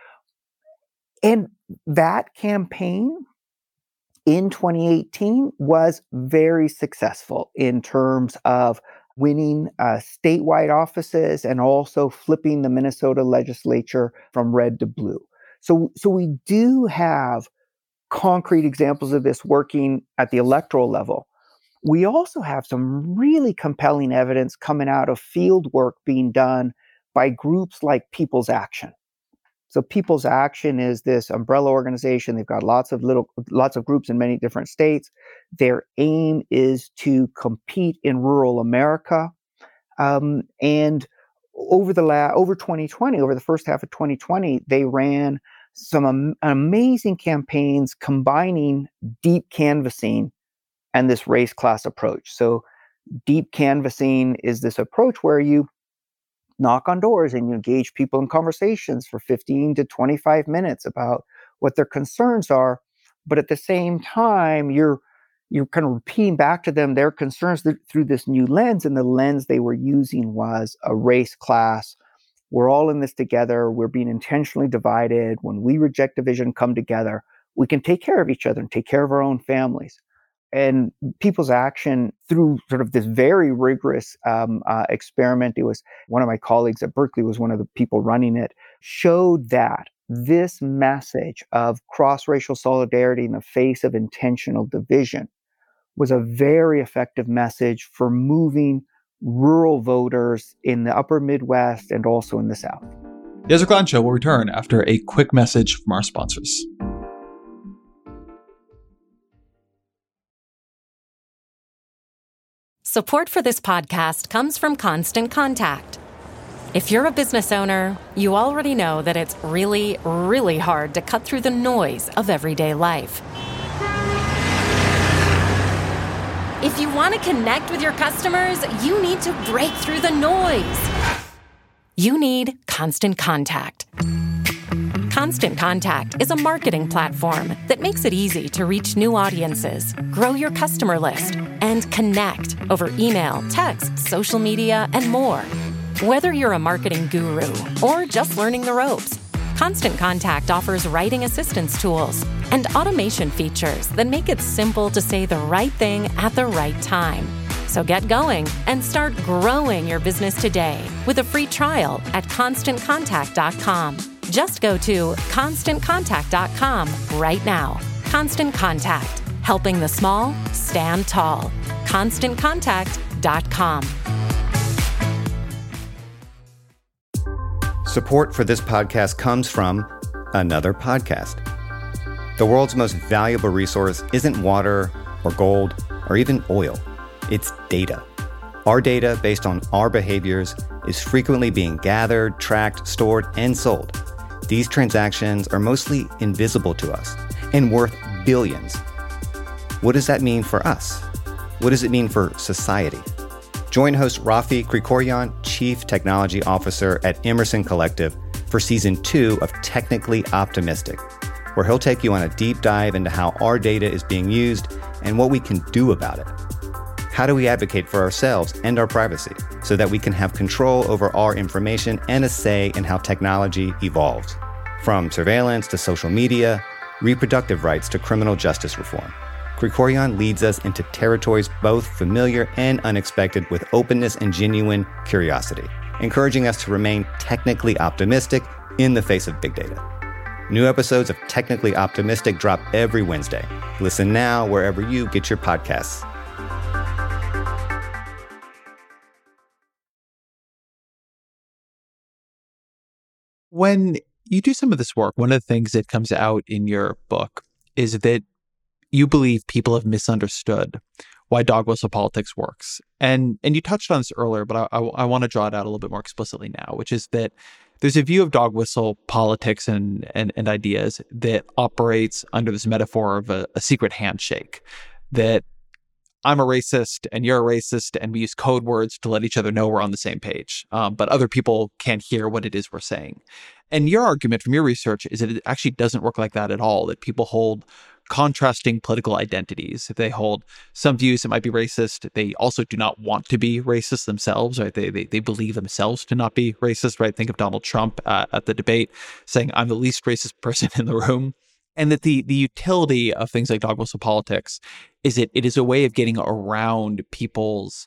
And that campaign in twenty eighteen was very successful in terms of winning uh, statewide offices and also flipping the Minnesota legislature from red to blue. So, so we do have concrete examples of this working at the electoral level. We also have some really compelling evidence coming out of field work being done by groups like People's Action. So People's Action is this umbrella organization. They've got lots of little, lots of groups in many different states. Their aim is to compete in rural America. Um, and over the la- over twenty twenty, over the first half of twenty twenty, they ran some am- amazing campaigns combining deep canvassing and this race class approach. So deep canvassing is this approach where you knock on doors and you engage people in conversations for fifteen to twenty-five minutes about what their concerns are. But at the same time, you're you're kind of repeating back to them their concerns th- through this new lens. And the lens they were using was a race class. We're all in this together. We're being intentionally divided. When we reject division, come together, we can take care of each other and take care of our own families. And People's Action, through sort of this very rigorous um, uh, experiment, it was one of my colleagues at Berkeley was one of the people running it, showed that this message of cross-racial solidarity in the face of intentional division was a very effective message for moving rural voters in the upper Midwest and also in the South. The Ezra Klein Show will return after a quick message from our sponsors. Support for this podcast comes from Constant Contact. If you're a business owner, you already know that it's really, really hard to cut through the noise of everyday life. If you want to connect with your customers, you need to break through the noise. You need Constant Contact. Constant Contact is a marketing platform that makes it easy to reach new audiences, grow your customer list, and connect over email, text, social media, and more. Whether you're a marketing guru or just learning the ropes, Constant Contact offers writing assistance tools and automation features that make it simple to say the right thing at the right time. So get going and start growing your business today with a free trial at constant contact dot com. Just go to constant contact dot com right now. Constant Contact, helping the small stand tall. constant contact dot com. Support for this podcast comes from another podcast. The world's most valuable resource isn't water or gold or even oil. It's data. Our data, based on our behaviors, is frequently being gathered, tracked, stored, and sold. These transactions are mostly invisible to us and worth billions. What does that mean for us? What does it mean for society? Join host Rafi Krikorian, Chief Technology Officer at Emerson Collective, for season two of Technically Optimistic, where he'll take you on a deep dive into how our data is being used and what we can do about it. How do we advocate for ourselves and our privacy so that we can have control over our information and a say in how technology evolves? From surveillance to social media, reproductive rights to criminal justice reform. Krikorian leads us into territories both familiar and unexpected with openness and genuine curiosity, encouraging us to remain technically optimistic in the face of big data. New episodes of Technically Optimistic drop every Wednesday. Listen now wherever you get your podcasts. When you do some of this work, one of the things that comes out in your book is that you believe people have misunderstood why dog whistle politics works. And and you touched on this earlier, but I, I, I want to draw it out a little bit more explicitly now, which is that there's a view of dog whistle politics and, and, and ideas that operates under this metaphor of a, a secret handshake, that I'm a racist and you're a racist and we use code words to let each other know we're on the same page, um, but other people can't hear what it is we're saying. And your argument from your research is that it actually doesn't work like that at all, that people hold contrasting political identities. If they hold some views that might be racist, they also do not want to be racist themselves, right? They they, they believe themselves to not be racist, right? Think of Donald Trump uh, at the debate saying, I'm the least racist person in the room. And that the the utility of things like dog whistle politics is that it is a way of getting around people's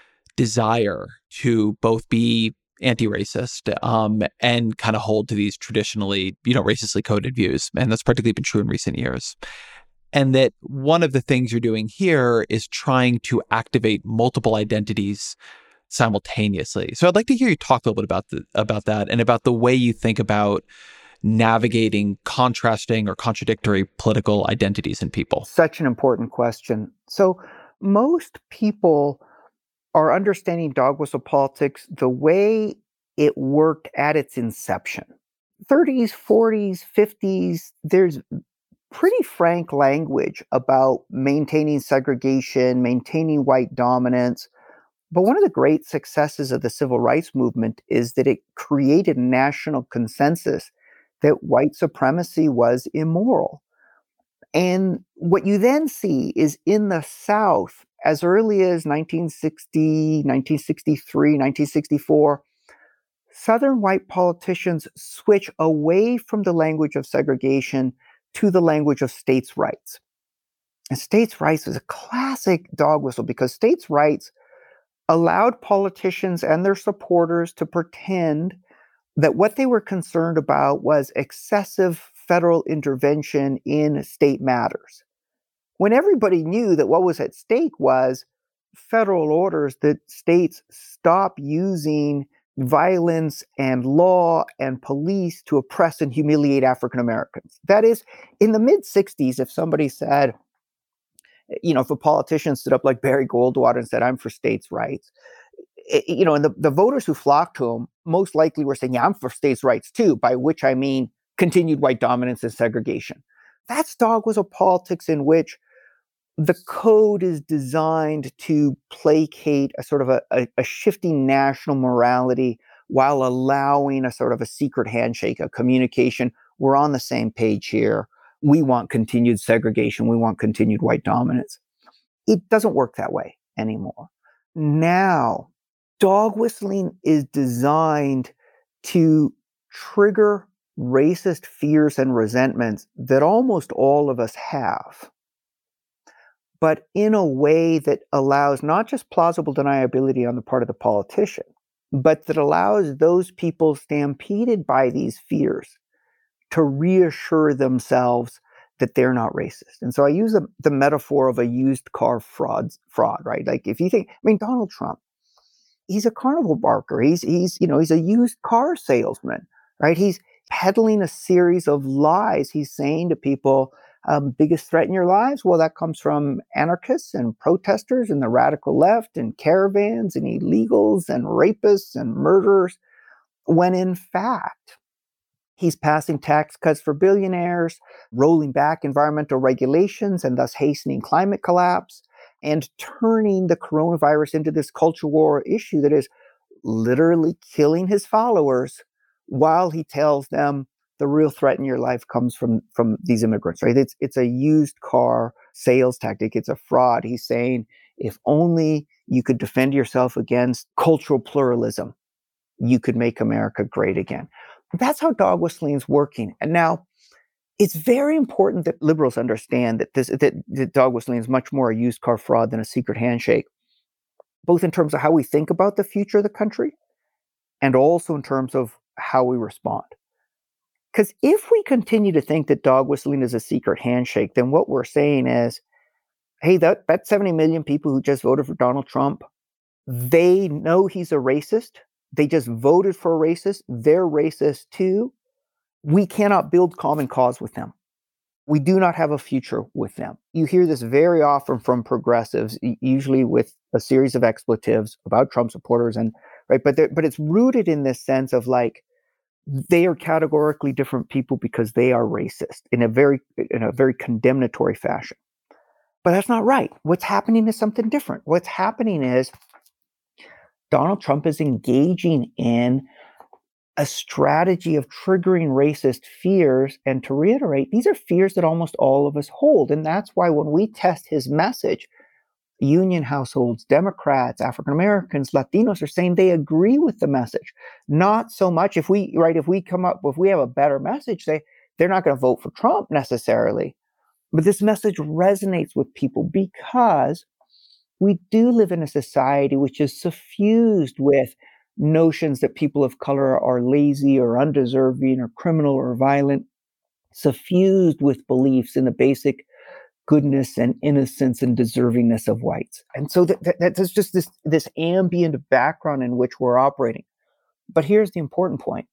desire to both be anti-racist um, and kind of hold to these traditionally, you know, racistly coded views. And that's particularly been true in recent years. And that one of the things you're doing here is trying to activate multiple identities simultaneously. So I'd like to hear you talk a little bit about the, about that and about the way you think about navigating contrasting or contradictory political identities in people. Such an important question. So most people are understanding dog whistle politics the way it worked at its inception. thirties, forties, fifties, there's pretty frank language about maintaining segregation, maintaining white dominance. But one of the great successes of the civil rights movement is that it created a national consensus that white supremacy was immoral. And what you then see is in the South, as early as nineteen sixty, nineteen sixty-three, nineteen sixty-four, Southern white politicians switch away from the language of segregation to the language of states' rights. And states' rights is a classic dog whistle because states' rights allowed politicians and their supporters to pretend that what they were concerned about was excessive federal intervention in state matters, when everybody knew that what was at stake was federal orders that states stop using violence and law and police to oppress and humiliate African Americans. That is, in the mid-sixties, if somebody said, you know, if a politician stood up like Barry Goldwater and said, I'm for states' rights, it, you know, and the, the voters who flocked to him most likely were saying, yeah, I'm for states' rights too, by which I mean continued white dominance and segregation. That's dog whistle politics in which the code is designed to placate a sort of a, a, a shifting national morality while allowing a sort of a secret handshake, a communication. We're on the same page here. We want continued segregation. We want continued white dominance. It doesn't work that way anymore. Now, dog whistling is designed to trigger racist fears and resentments that almost all of us have, but in a way that allows not just plausible deniability on the part of the politician, but that allows those people stampeded by these fears to reassure themselves that they're not racist. And so I use the, the metaphor of a used car fraud, fraud, right? Like if you think, I mean, Donald Trump, he's a carnival barker. He's, he's, you know, he's a used car salesman, right? He's peddling a series of lies. He's saying to people, um, biggest threat in your lives? Well, that comes from anarchists and protesters and the radical left and caravans and illegals and rapists and murderers. When in fact, He's passing tax cuts for billionaires, rolling back environmental regulations and thus hastening climate collapse, and turning the coronavirus into this culture war issue that is literally killing his followers while he tells them the real threat in your life comes from, from these immigrants, right? It's, it's a used car sales tactic. It's a fraud. He's saying, if only you could defend yourself against cultural pluralism, you could make America great again. That's how dog whistling's working. And now, it's very important that liberals understand that this that, that dog whistling is much more a used car fraud than a secret handshake, both in terms of how we think about the future of the country and also in terms of how we respond. Because if we continue to think that dog whistling is a secret handshake, then what we're saying is, hey, that, that seventy million people who just voted for Donald Trump, they know he's a racist. They just voted for a racist. They're racist too. We cannot build common cause with them. We do not have a future with them. You hear this very often from progressives, usually with a series of expletives about Trump supporters, and right, but but it's rooted in this sense of like they are categorically different people because they are racist in a very in a very condemnatory fashion. But that's not right. What's happening is something different. What's happening is Donald Trump is engaging in a strategy of triggering racist fears. And to reiterate, these are fears that almost all of us hold. And that's why when we test his message, union households, Democrats, African Americans, Latinos are saying they agree with the message. Not so much if we, right, if we come up, if we have a better message, they, they're not going to vote for Trump necessarily. But this message resonates with people because we do live in a society which is suffused with notions that people of color are lazy or undeserving or criminal or violent, suffused with beliefs in the basic goodness and innocence and deservingness of whites. And so that, that, that's just this, this ambient background in which we're operating. But here's the important point.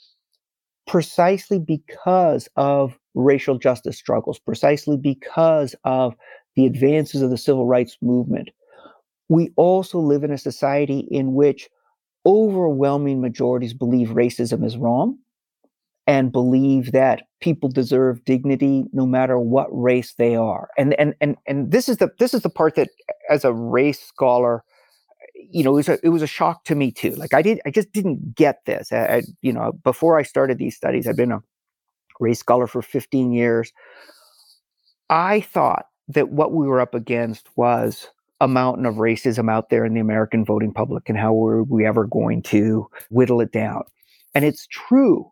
Precisely because of racial justice struggles, precisely because of the advances of the civil rights movement, we also live in a society in which overwhelming majorities believe racism is wrong and believe that people deserve dignity no matter what race they are. And and and and this is the this is the part that, as a race scholar, you know, it was a, it was a shock to me too. Like I did, I just didn't get this. I, I, you know, before I started these studies, I've been a race scholar for fifteen years. I thought that what we were up against was a mountain of racism out there in the American voting public, and how were we ever going to whittle it down? And it's true.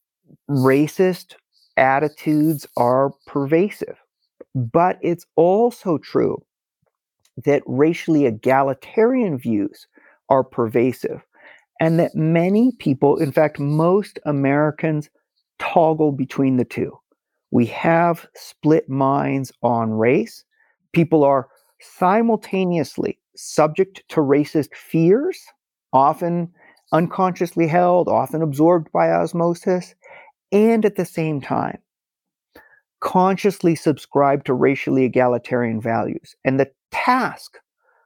Racist attitudes are pervasive, but it's also true that racially egalitarian views are pervasive, and that many people, in fact, most Americans, toggle between the two. We have split minds on race. People are simultaneously subject to racist fears, often unconsciously held, often absorbed by osmosis, and at the same time, consciously subscribe to racially egalitarian values. And the task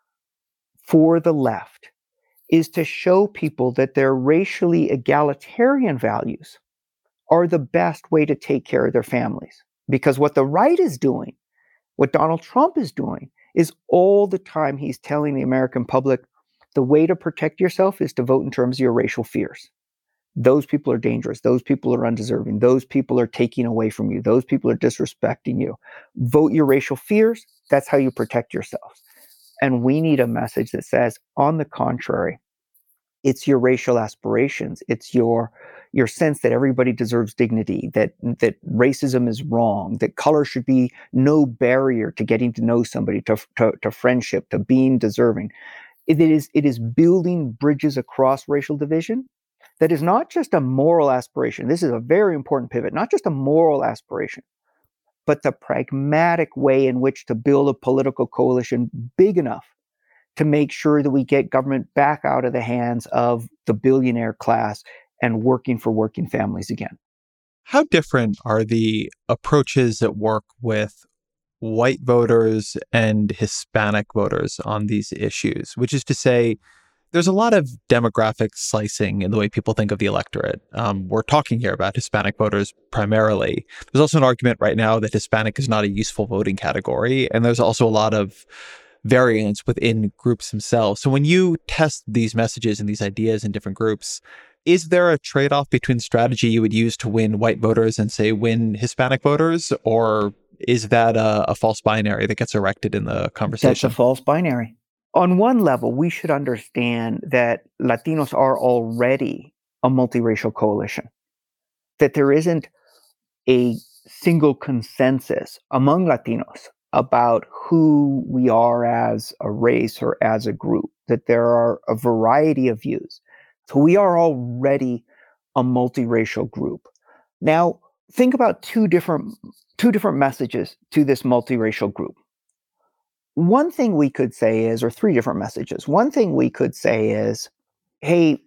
for the left is to show people that their racially egalitarian values are the best way to take care of their families. Because what the right is doing, what Donald Trump is doing, is all the time he's telling the American public, the way to protect yourself is to vote in terms of your racial fears. Those people are dangerous. Those people are undeserving. Those people are taking away from you. Those people are disrespecting you. Vote your racial fears. That's how you protect yourselves. And we need a message that says, on the contrary, it's your racial aspirations. It's your your sense that everybody deserves dignity, that that racism is wrong, that color should be no barrier to getting to know somebody, to, to, to friendship, to being deserving. It is, it is building bridges across racial division that is not just a moral aspiration. This is a very important pivot, not just a moral aspiration, but the pragmatic way in which to build a political coalition big enough to make sure that we get government back out of the hands of the billionaire class and working for working families again. How different are the approaches that work with white voters and Hispanic voters on these issues? Which is to say, There's a lot of demographic slicing in the way people think of the electorate. Um, we're talking here about Hispanic voters primarily. There's also an argument right now that Hispanic is not a useful voting category. And there's also a lot of variance within groups themselves. So when you test these messages and these ideas in different groups, is there a trade-off between the strategy you would use to win white voters and, say, win Hispanic voters? Or is that a, a false binary that gets erected in the conversation? That's a false binary. On one level, we should understand that Latinos are already a multiracial coalition, that there isn't a single consensus among Latinos about who we are as a race or as a group, that there are a variety of views. So we are already a multiracial group. Now, think about two different, two different messages to this multiracial group. One thing we could say is, or three different messages. One thing we could say is, hey,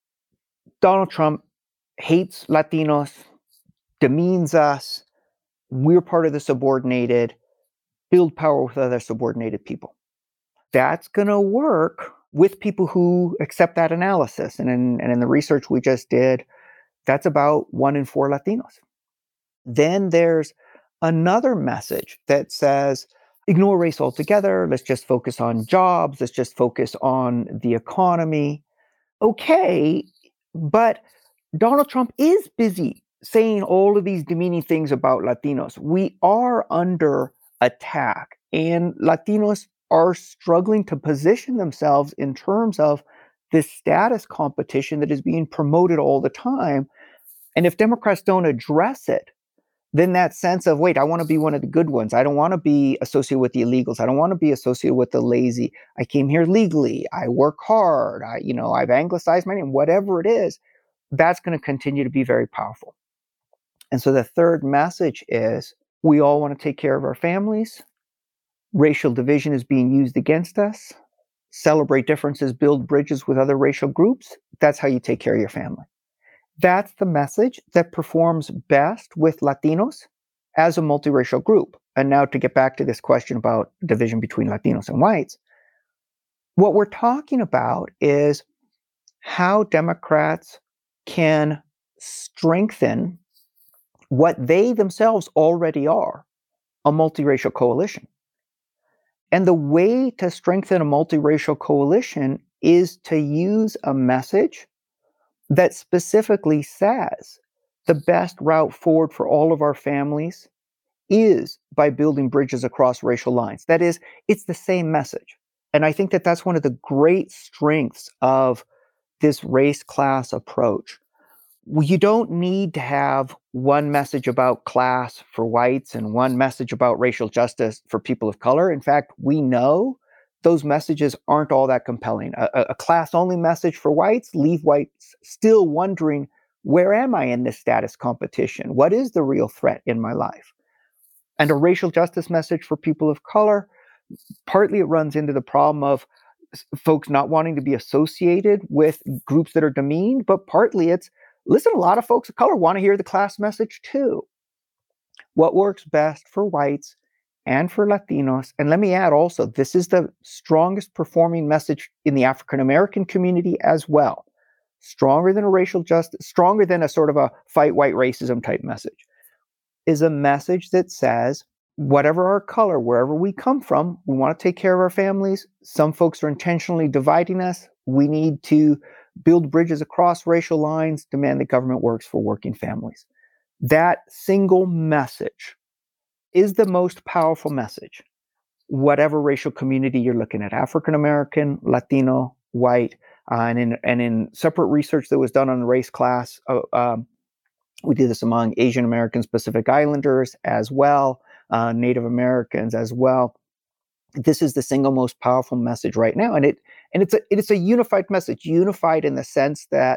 Donald Trump hates Latinos, demeans us, we're part of the subordinated, build power with other subordinated people. That's going to work with people who accept that analysis. And in, and in the research we just did, that's about one in four Latinos. Then there's another message that says, ignore race altogether. Let's just focus on jobs. Let's just focus on the economy. Okay, but Donald Trump is busy saying all of these demeaning things about Latinos. We are under attack, and Latinos are struggling to position themselves in terms of this status competition that is being promoted all the time. And if Democrats don't address it, then that sense of, wait, I want to be one of the good ones. I don't want to be associated with the illegals. I don't want to be associated with the lazy. I came here legally. I work hard. I, you know, I've anglicized my name, whatever it is, that's going to continue to be very powerful. And so the third message is, we all want to take care of our families. Racial division is being used against us. Celebrate differences, build bridges with other racial groups. That's how you take care of your family. That's the message that performs best with Latinos as a multiracial group. And now to get back to this question about division between Latinos and whites, what we're talking about is how Democrats can strengthen what they themselves already are, a multiracial coalition. And the way to strengthen a multiracial coalition is to use a message that specifically says the best route forward for all of our families is by building bridges across racial lines. That is, it's the same message. And I think that that's one of the great strengths of this race-class approach. You don't need to have one message about class for whites and one message about racial justice for people of color. In fact, we know those messages aren't all that compelling. A, a class-only message for whites leave whites still wondering, where am I in this status competition? What is the real threat in my life? And a racial justice message for people of color, partly it runs into the problem of folks not wanting to be associated with groups that are demeaned, but partly it's, listen, a lot of folks of color want to hear the class message too. What works best for whites and for Latinos, and let me add also, this is the strongest performing message in the African American community as well. Stronger than a racial justice, stronger than a sort of a fight white racism type message, is a message that says, whatever our color, wherever we come from, we want to take care of our families. Some folks are intentionally dividing us. We need to build bridges across racial lines, demand that government works for working families. That single message is the most powerful message, whatever racial community you're looking at, African American, Latino, white, uh, and in and in separate research that was done on race class, uh, um, we did this among Asian Americans, Pacific Islanders as well, uh, Native Americans as well. This is the single most powerful message right now, and it and it's a it's a unified message, unified in the sense that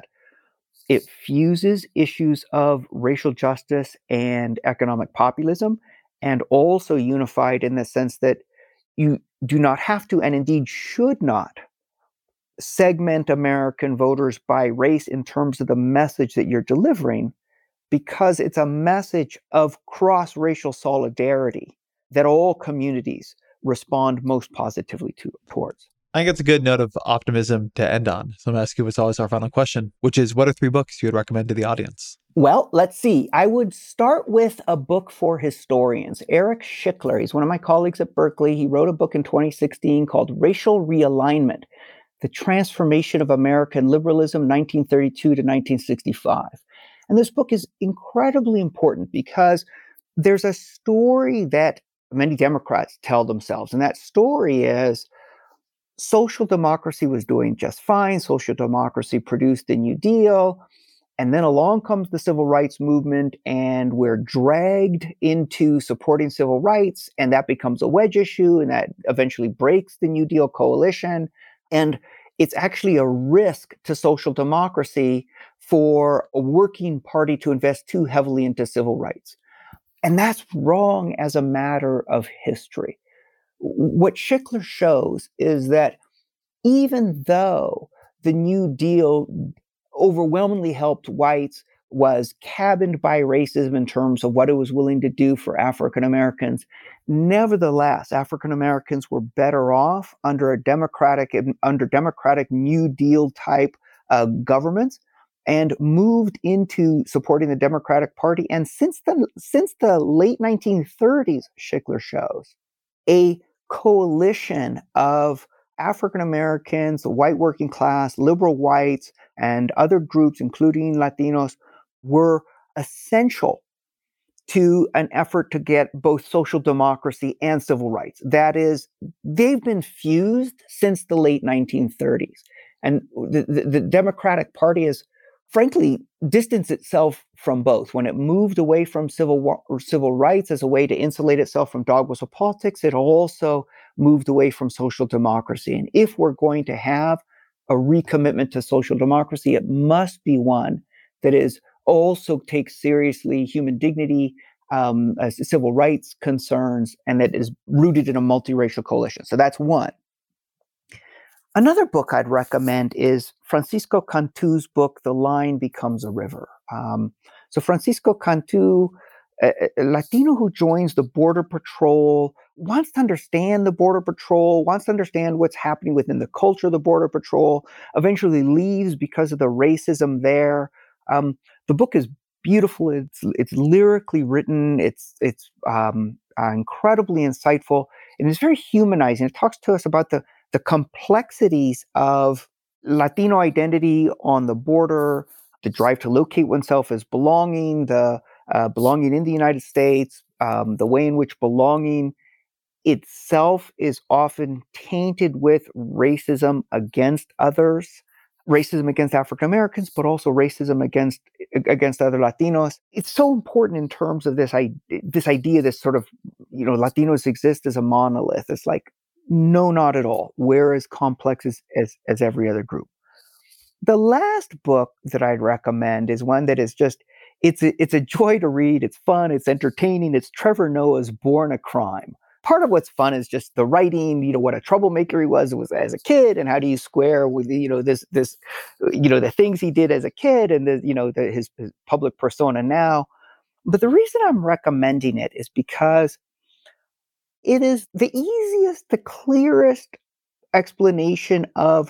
it fuses issues of racial justice and economic populism, and also unified in the sense that you do not have to, and indeed should not, segment American voters by race in terms of the message that you're delivering, because it's a message of cross-racial solidarity that all communities respond most positively to towards. I think it's a good note of optimism to end on. So I'm going to ask you what's always our final question, which is, what are three books you would recommend to the audience? Well, let's see. I would start with a book for historians. Eric Schickler, he's one of my colleagues at Berkeley. He wrote a book in twenty sixteen called Racial Realignment: The Transformation of American Liberalism, nineteen thirty-two to nineteen sixty-five. And this book is incredibly important because there's a story that many Democrats tell themselves. And that story is social democracy was doing just fine. Social democracy produced the New Deal. And then along comes the civil rights movement, and we're dragged into supporting civil rights. And that becomes a wedge issue, and that eventually breaks the New Deal coalition. And it's actually a risk to social democracy for a working party to invest too heavily into civil rights. And that's wrong as a matter of history. What Schickler shows is that even though the New Deal overwhelmingly helped whites, was cabined by racism in terms of what it was willing to do for African Americans, nevertheless, African Americans were better off under a democratic, under democratic New Deal type uh, governments, and moved into supporting the Democratic Party. And since the since the late nineteen thirties, Schickler shows, a coalition of African Americans, the white working class, liberal whites, and other groups, including Latinos, were essential to an effort to get both social democracy and civil rights. That is, they've been fused since the late nineteen thirties. And the, the, the Democratic Party has, frankly, distanced itself from both. When it moved away from civil or civil rights as a way to insulate itself from dogmas of politics, it also moved away from social democracy. And if we're going to have a recommitment to social democracy, it must be one that is also takes seriously human dignity, um, uh, civil rights concerns, and that is rooted in a multiracial coalition. So that's one. Another book I'd recommend is Francisco Cantu's book, The Line Becomes a River. Um, so Francisco Cantu, a, a Latino who joins the Border Patrol, wants to understand the Border Patrol, wants to understand what's happening within the culture of the Border Patrol, eventually leaves because of the racism there. Um, the book is beautiful. It's it's lyrically written. It's it's um, uh, incredibly insightful, and it's very humanizing. It talks to us about the the complexities of Latino identity on the border, the drive to locate oneself as belonging, the uh, belonging in the United States, um, the way in which belonging itself is often tainted with racism against others, racism against African Americans, but also racism against against other Latinos. It's so important in terms of this, this idea, this sort of, you know, Latinos exist as a monolith. It's like, no, not at all. We're as complex as, as, as every other group. The last book that I'd recommend is one that is just, it's a, it's a joy to read. It's fun. It's entertaining. It's Trevor Noah's Born a Crime. Part of what's fun is just the writing, you know, what a troublemaker he was, was as a kid, and how do you square with, you know, this, this, you know, the things he did as a kid and the, you know, the, his, his public persona now. But the reason I'm recommending it is because it is the easiest, the clearest explanation of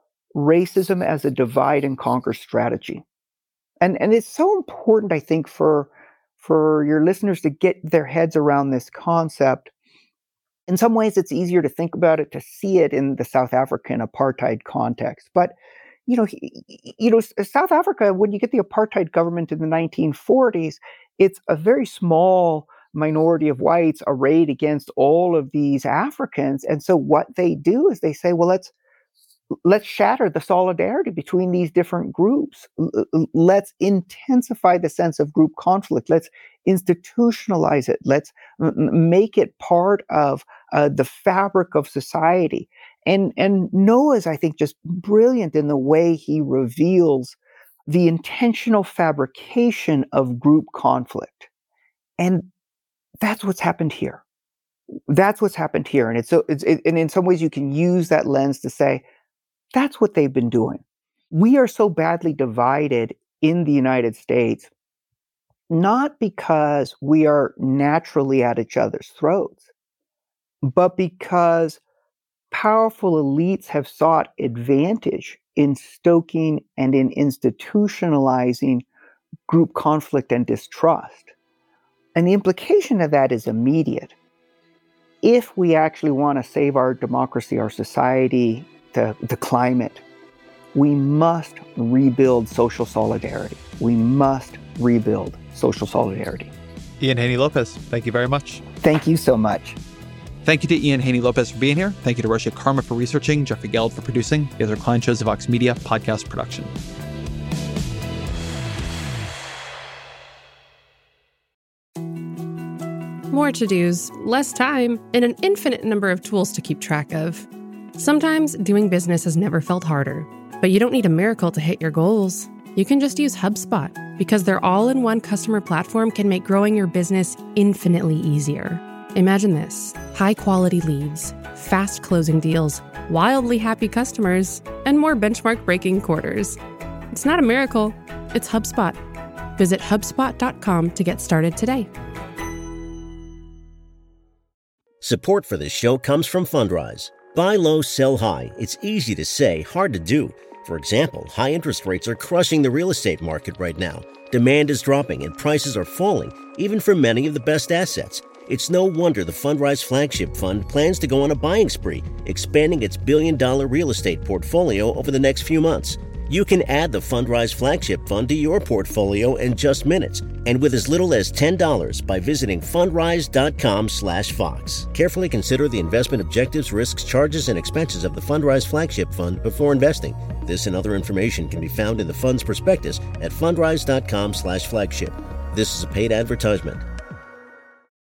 racism as a divide and conquer strategy. And, and it's so important, I think, for, for your listeners to get their heads around this concept. In some ways, it's easier to think about it, to see it in the South African apartheid context. But, you know, you know, South Africa, when you get the apartheid government in the nineteen forties, it's a very small minority of whites arrayed against all of these Africans. And so what they do is they say, well, let's let's shatter the solidarity between these different groups. Let's intensify the sense of group conflict. Let's institutionalize it. Let's m- make it part of uh, the fabric of society. And, and Noah's, I think, just brilliant in the way he reveals the intentional fabrication of group conflict. And that's what's happened here. That's what's happened here. And it's so it's it, and in some ways you can use that lens to say, that's what they've been doing. We are so badly divided in the United States, not because we are naturally at each other's throats, but because powerful elites have sought advantage in stoking and in institutionalizing group conflict and distrust. And the implication of that is immediate. If we actually want to save our democracy, our society, the, the climate, we must rebuild social solidarity. We must rebuild social solidarity. Ian Haney-Lopez, thank you very much. Thank you so much. Thank you to Ian Haney-Lopez for being here. Thank you to Roshia Karma for researching, Jeffrey Geld for producing. These are Klein Shows, a Vox Media podcast production. More to-dos, less time, and an infinite number of tools to keep track of. Sometimes doing business has never felt harder, but you don't need a miracle to hit your goals. You can just use HubSpot, because their all-in-one customer platform can make growing your business infinitely easier. Imagine this: high-quality leads, fast closing deals, wildly happy customers, and more benchmark-breaking quarters. It's not a miracle, it's HubSpot. Visit HubSpot dot com to get started today. Support for this show comes from Fundrise. Buy low, sell high. It's easy to say, hard to do. For example, high interest rates are crushing the real estate market right now. Demand is dropping and prices are falling, even for many of the best assets. It's no wonder the Fundrise Flagship Fund plans to go on a buying spree, expanding its billion-dollar real estate portfolio over the next few months. You can add the Fundrise Flagship Fund to your portfolio in just minutes, and with as little as ten dollars by visiting fundrise dot com slash Fox. Carefully consider the investment objectives, risks, charges, and expenses of the Fundrise Flagship Fund before investing. This and other information can be found in the fund's prospectus at fundrise dot com slash flagship. This is a paid advertisement.